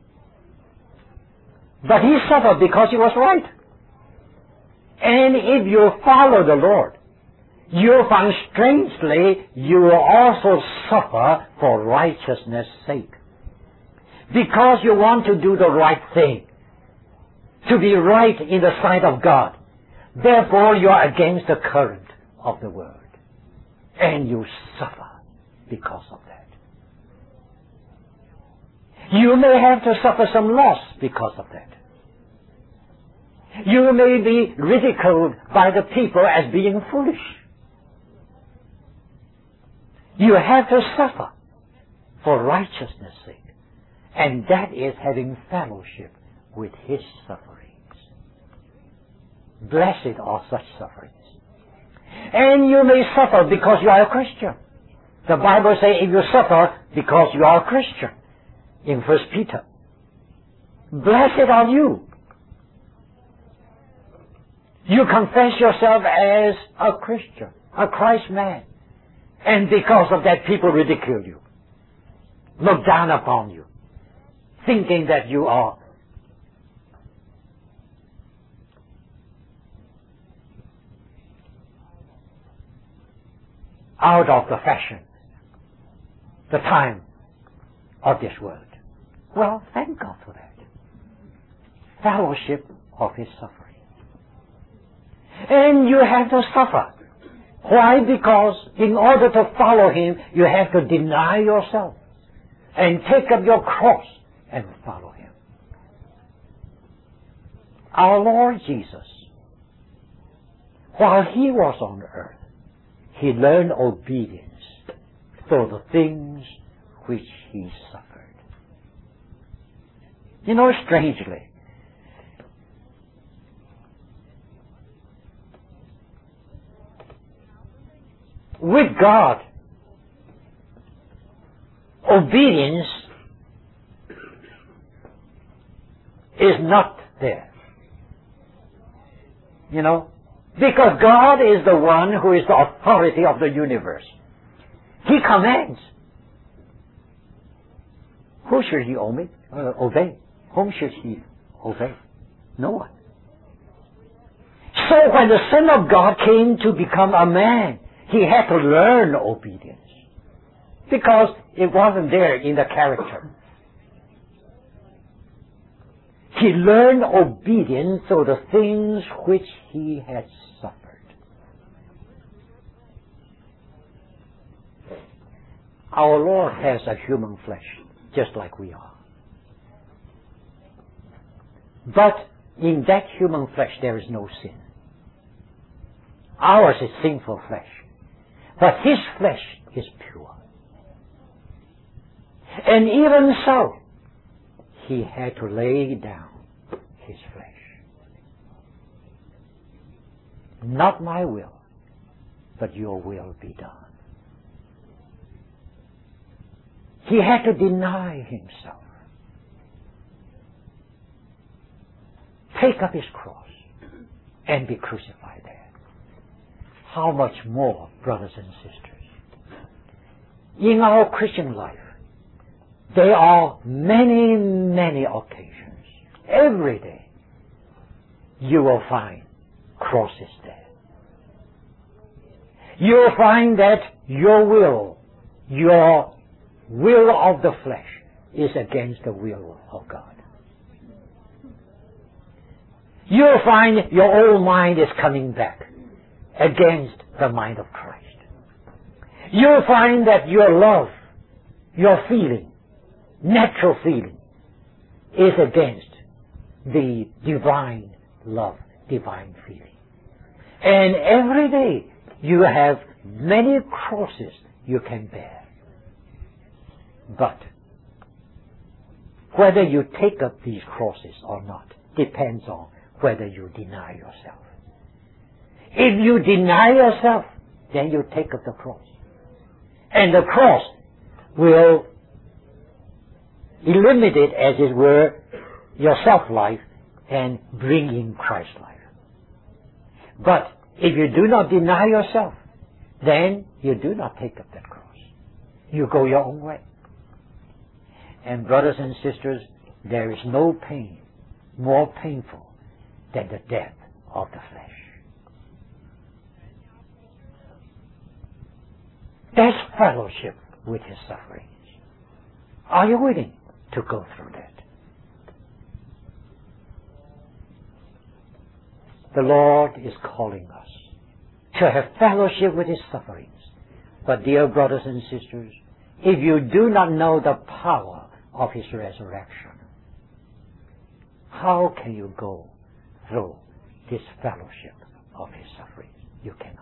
But he suffered because he was right. And if you follow the Lord, you'll find strangely you will also suffer for righteousness' sake. Because you want to do the right thing, to be right in the sight of God. Therefore you are against the current of the world. And you suffer because of that. You may have to suffer some loss because of that. You may be ridiculed by the people as being foolish. You have to suffer for righteousness' sake. And that is having fellowship with his sufferings. Blessed are such sufferings. And you may suffer because you are a Christian. The Bible says if you suffer because you are a Christian, in First Peter, blessed are you. You confess yourself as a Christian, a Christ man. And because of that, people ridicule you, look down upon you, thinking that you are out of the fashion, the time of this world. Well, thank God for that. Fellowship of his suffering. And you have to suffer. Why? Because in order to follow him, you have to deny yourself and take up your cross and follow him. Our Lord Jesus, while he was on earth, he learned obedience for the things which he suffered. You know, strangely, with God, obedience is not there. You know, because God is the one who is the authority of the universe. He commands. Who should he obey? Uh, obey? Whom should he obey? No one. So when the Son of God came to become a man, he had to learn obedience. Because it wasn't there in the character. He learned obedience to the things which he had suffered. Our Lord has a human flesh, just like we are. But in that human flesh there is no sin. Ours is sinful flesh. But his flesh is pure. And even so, he had to lay down his flesh. Not my will, but your will be done. He had to deny himself. Take up his cross and be crucified there. How much more, brothers and sisters? In our Christian life, there are many, many occasions, every day, you will find crosses there. You'll find that your will, your will of the flesh, is against the will of God. You'll find your old mind is coming back against the mind of Christ. You'll find that your love, your feeling, natural feeling, is against the divine love, divine feeling. And every day you have many crosses you can bear. But whether you take up these crosses or not depends on whether you deny yourself. If you deny yourself, then you take up the cross. And the cross will eliminate, as it were, your self-life and bring in Christ's life. But if you do not deny yourself, then you do not take up that cross. You go your own way. And brothers and sisters, there is no pain more painful than the death of the flesh. That's fellowship with His sufferings. Are you willing to go through that? The Lord is calling us to have fellowship with His sufferings. But dear brothers and sisters, if you do not know the power of His resurrection, how can you go through this fellowship of His sufferings? You cannot.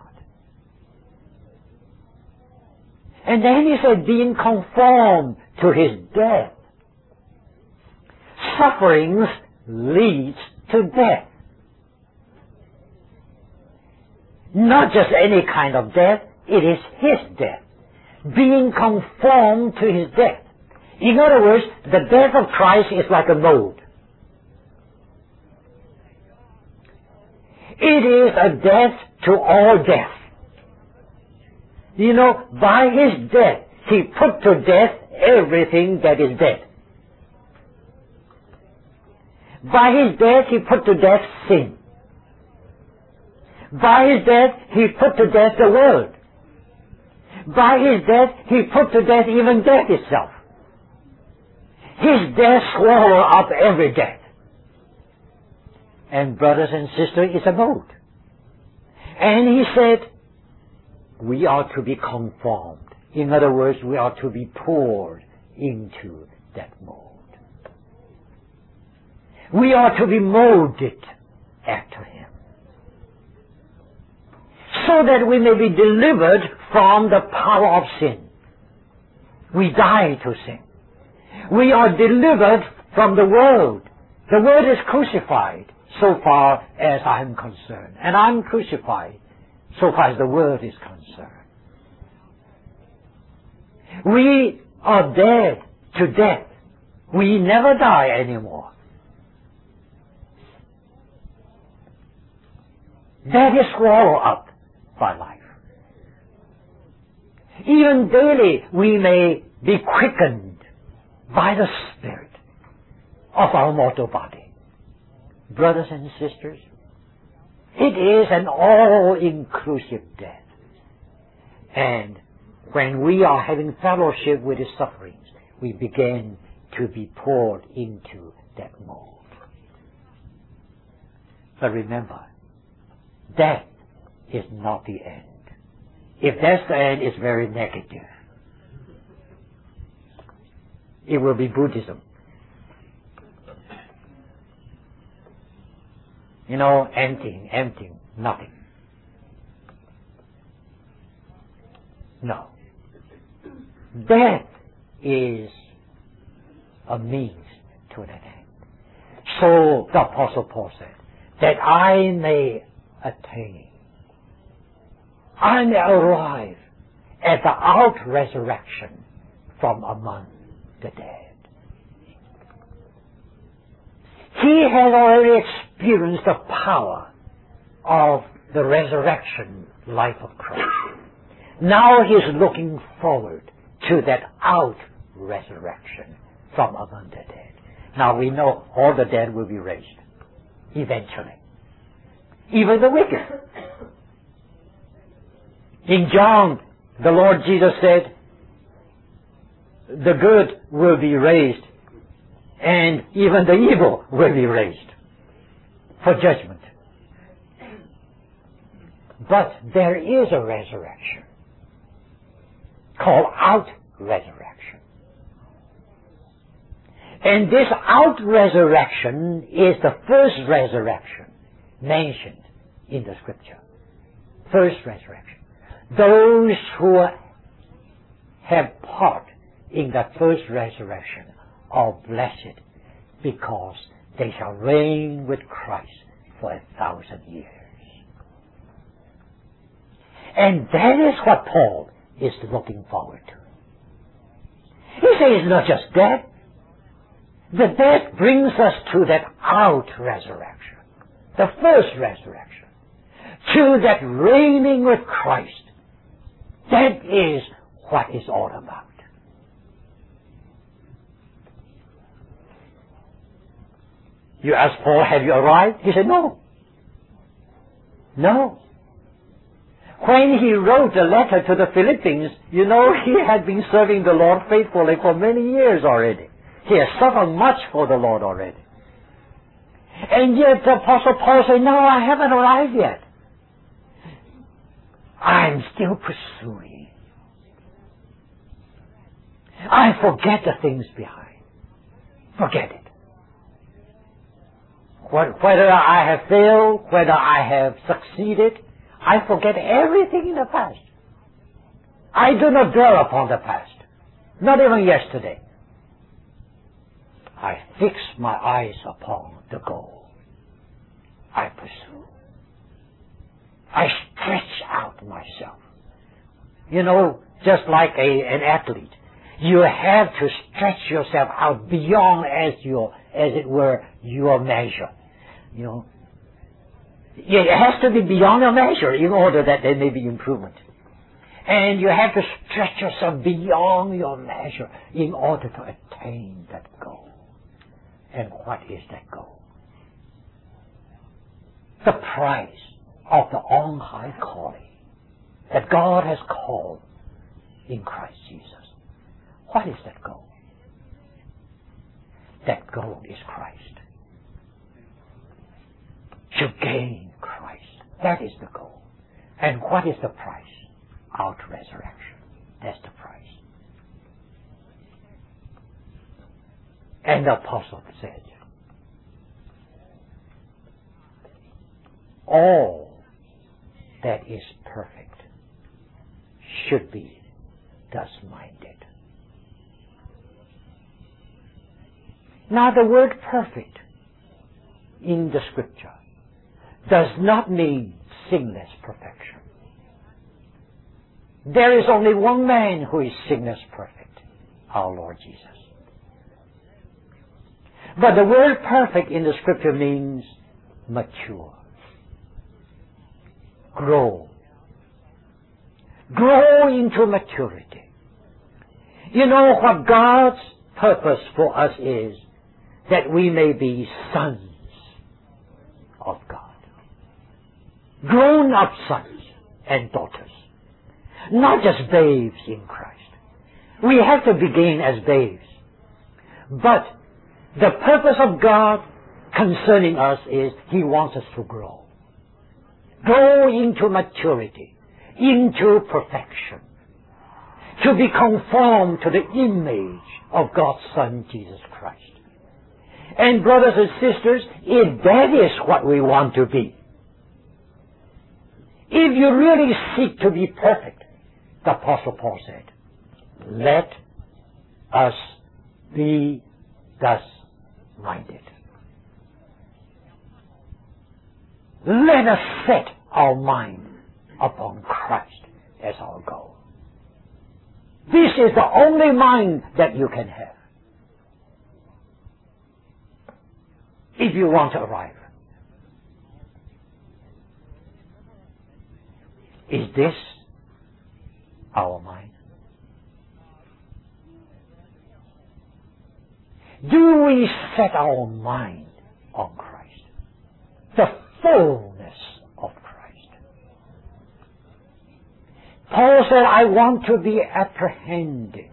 And then He said, being conformed to His death. Sufferings leads to death. Not just any kind of death, it is His death. Being conformed to His death. In other words, the death of Christ is like a mold. It is a death to all death. You know, by His death, He put to death everything that is dead. By His death, He put to death sin. By His death, He put to death the world. By His death, He put to death even death itself. His death swallowed up every death. And brothers and sisters, it's a mold. And He said, we are to be conformed. In other words, we are to be poured into that mold. We are to be molded after Him, so that we may be delivered from the power of sin. We die to sin. We are delivered from the world. The world is crucified so far as I'm concerned. And I'm crucified so far as the world is concerned. We are dead to death. We never die anymore. Death is swallowed up by life. Even daily we may be quickened by the Spirit of our mortal body. Brothers and sisters, it is an all-inclusive death. And when we are having fellowship with His sufferings, we begin to be poured into that mold. But remember, death is not the end. If that's the end, it's very negative. It will be Buddhism. You know, emptying, emptying, nothing. No. Death is a means to an end. So the Apostle Paul said, that I may attain, I may arrive at the out-resurrection from among the dead. He has already experienced the power of the resurrection life of Christ. Now he is looking forward to that out-resurrection from among the dead. Now we know all the dead will be raised eventually. even the wicked. In John, the Lord Jesus said, the good will be raised, and even the evil will be raised for judgment. But there is a resurrection called out resurrection. And this out resurrection is the first resurrection mentioned in the Scripture. First resurrection. Those who have part in that first resurrection are blessed, because they shall reign with Christ for a thousand years. And that is what Paul is looking forward to. He says it's not just death. The death brings us to that out resurrection, the first resurrection, to that reigning with Christ. That is what it's all about. You ask Paul, have you arrived? He said, no. No. When he wrote the letter to the Philippians, you know, he had been serving the Lord faithfully for many years already. He has suffered much for the Lord already. And yet the Apostle Paul said, no, I haven't arrived yet. I'm still pursuing. I forget the things behind. Forget it. Whether I have failed, whether I have succeeded, I forget everything in the past. I do not dwell upon the past, not even yesterday. I fix my eyes upon the goal. I pursue. I stretch out myself. You know, just like a, an athlete, you have to stretch yourself out beyond, as your, as it were, your measure. You know, it has to be beyond your measure in order that there may be improvement. And you have to stretch yourself beyond your measure in order to attain that goal. And what is that goal? The prize of the on-high calling that God has called in Christ Jesus. What is that goal? That goal is Christ. To gain Christ. That is the goal. And what is the price? Out resurrection. That's the price. And the apostle said, all that is perfect should be thus minded. Now the word perfect in the Scripture does not mean sinless perfection. There is only one man who is sinless perfect, our Lord Jesus. But the word perfect in the Scripture means mature. Grow. Grow into maturity. You know what God's purpose for us is? That we may be sons of God. Grown-up sons and daughters. Not just babes in Christ. We have to begin as babes. But the purpose of God concerning us is He wants us to grow. Grow into maturity, into perfection. To be conformed to the image of God's Son, Jesus Christ. And brothers and sisters, if that is what we want to be, if you really seek to be perfect, the Apostle Paul said, let us be thus minded. Let us set our mind upon Christ as our goal. This is the only mind that you can have if you want to arrive. Is this our mind? Do we set our mind on Christ? The fullness Paul said, I want to be apprehended.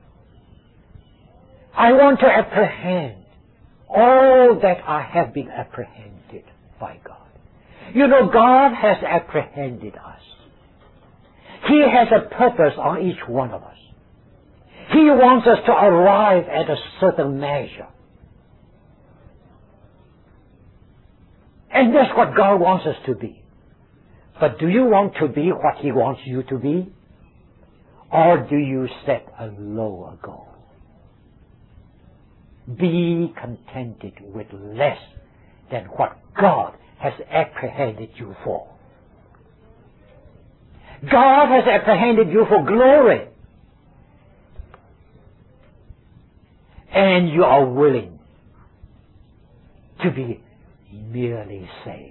I want to apprehend all that I have been apprehended by God. You know, God has apprehended us. He has a purpose on each one of us. He wants us to arrive at a certain measure. And that's what God wants us to be. But do you want to be what He wants you to be? Or do you set a lower goal? Be contented with less than what God has apprehended you for. God has apprehended you for glory. And you are willing to be merely saved.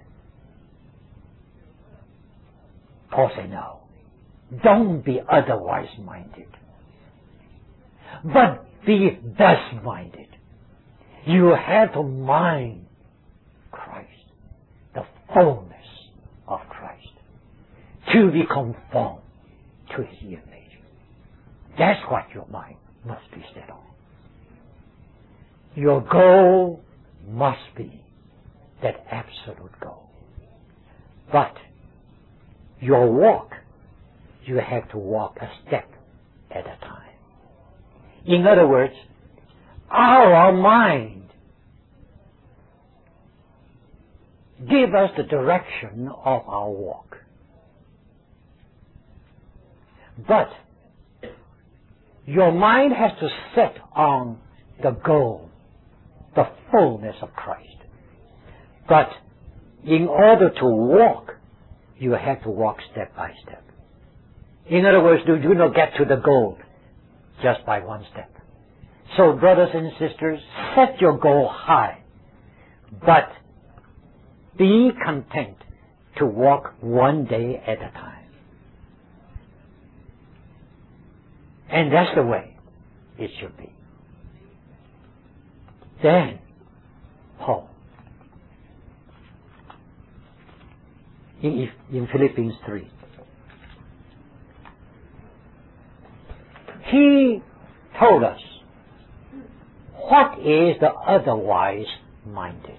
Paul said, no. Don't be otherwise minded, but be thus minded. You have to mind Christ, the fullness of Christ, to be conformed to His image. That's what your mind must be set on. Your goal must be that absolute goal. But your walk, you have to walk a step at a time. In other words, our mind gives us the direction of our walk. But your mind has to set on the goal, the fullness of Christ. But in order to walk, you have to walk step by step. In other words, you do not get to the goal just by one step. So, brothers and sisters, set your goal high, but be content to walk one day at a time. And that's the way it should be. Then, Paul, in, in Philippians three, he told us what is the otherwise minded.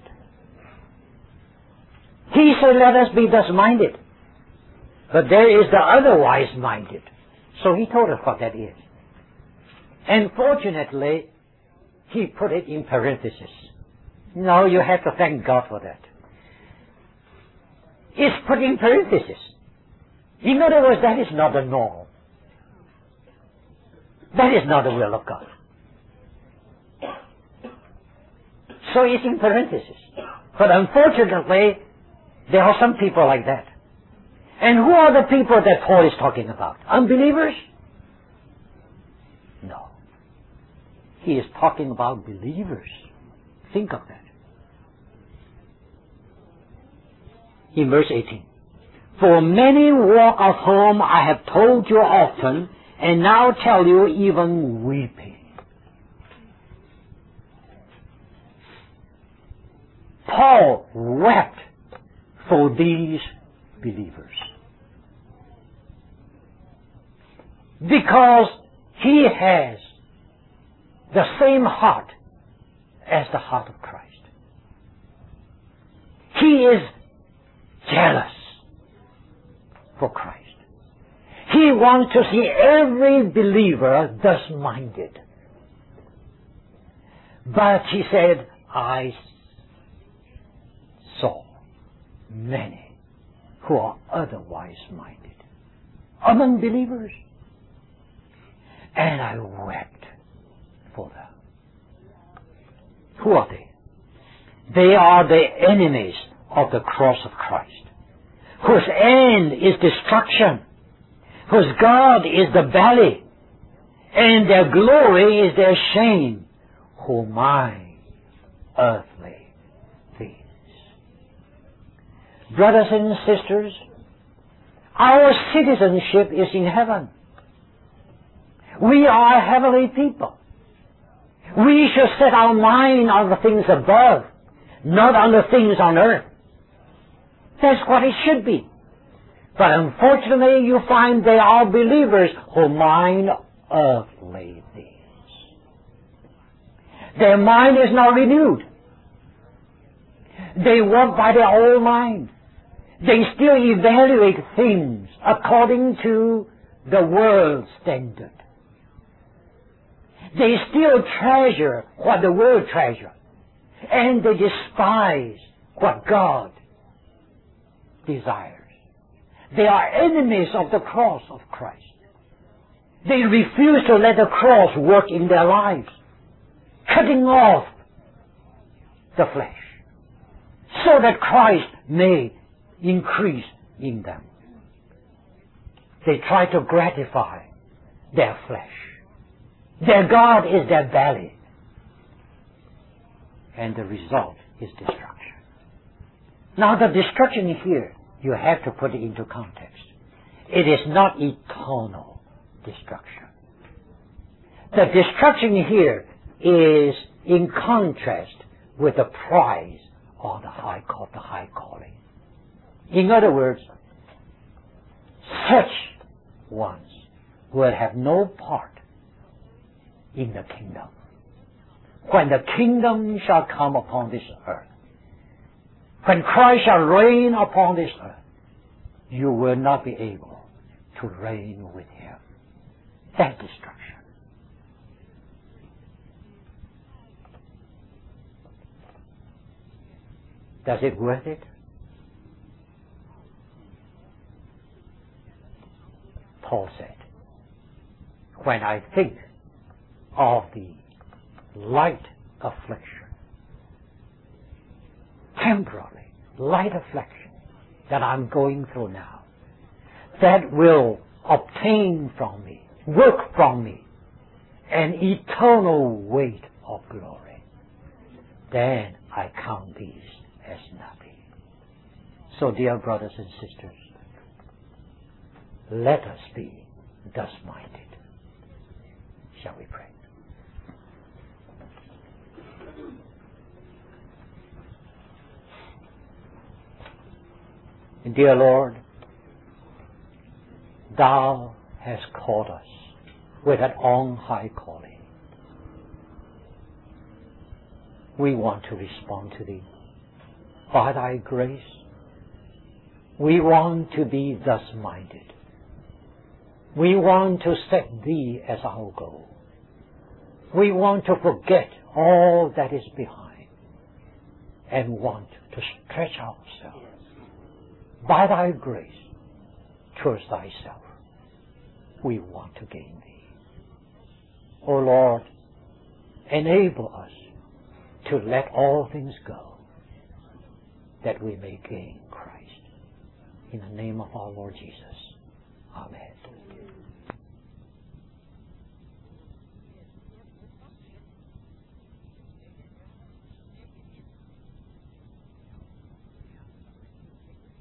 He said, let us be thus minded. But there is the otherwise minded. So he told us what that is. And fortunately, he put it in parentheses. No, you have to thank God for that. It's put in parentheses. In other words, that is not the norm. That is not the will of God. So it's in parentheses. But unfortunately, there are some people like that. And who are the people that Paul is talking about? Unbelievers? No. He is talking about believers. Think of that. In verse eighteen. For many walk of whom I have told you often, and now tell you even weeping. Paul wept for these believers. Because he has the same heart as the heart of Christ. He is jealous for Christ. He wants to see every believer thus minded. But he said, I saw many who are otherwise minded among believers, and I wept for them. Who are they? They are the enemies of the cross of Christ, whose end is destruction, whose God is the belly, and their glory is their shame, who mind earthly things. Brothers and sisters, our citizenship is in heaven. We are heavenly people. We should set our mind on the things above, not on the things on earth. That's what it should be. But unfortunately, you find there are believers who mind earthly things. Their mind is not renewed. They work by their own mind. They still evaluate things according to the world's standard. They still treasure what the world treasures, and they despise what God desires. They are enemies of the cross of Christ. They refuse to let the cross work in their lives, cutting off the flesh, so that Christ may increase in them. They try to gratify their flesh. Their God is their belly. And the result is destruction. Now the destruction here, you have to put it into context. It is not eternal destruction. The destruction here is in contrast with the prize or the high call, the high calling. In other words, such ones will have no part in the kingdom. When the kingdom shall come upon this earth, when Christ shall reign upon this earth, you will not be able to reign with Him. That's destruction. Does it worth it? Paul said, when I think of the light affliction, temporarily light affliction that I'm going through now, that will obtain from me, work from me, an eternal weight of glory, then I count these as nothing. So, dear brothers and sisters, let us be thus minded. Shall we pray? Dear Lord, Thou hast called us with an on high calling. We want to respond to Thee. By Thy grace, we want to be thus minded. We want to set Thee as our goal. We want to forget all that is behind and want to stretch ourselves by Thy grace towards Thyself. We want to gain Thee. O Lord, enable us to let all things go, that we may gain Christ. In the name of our Lord Jesus. Amen.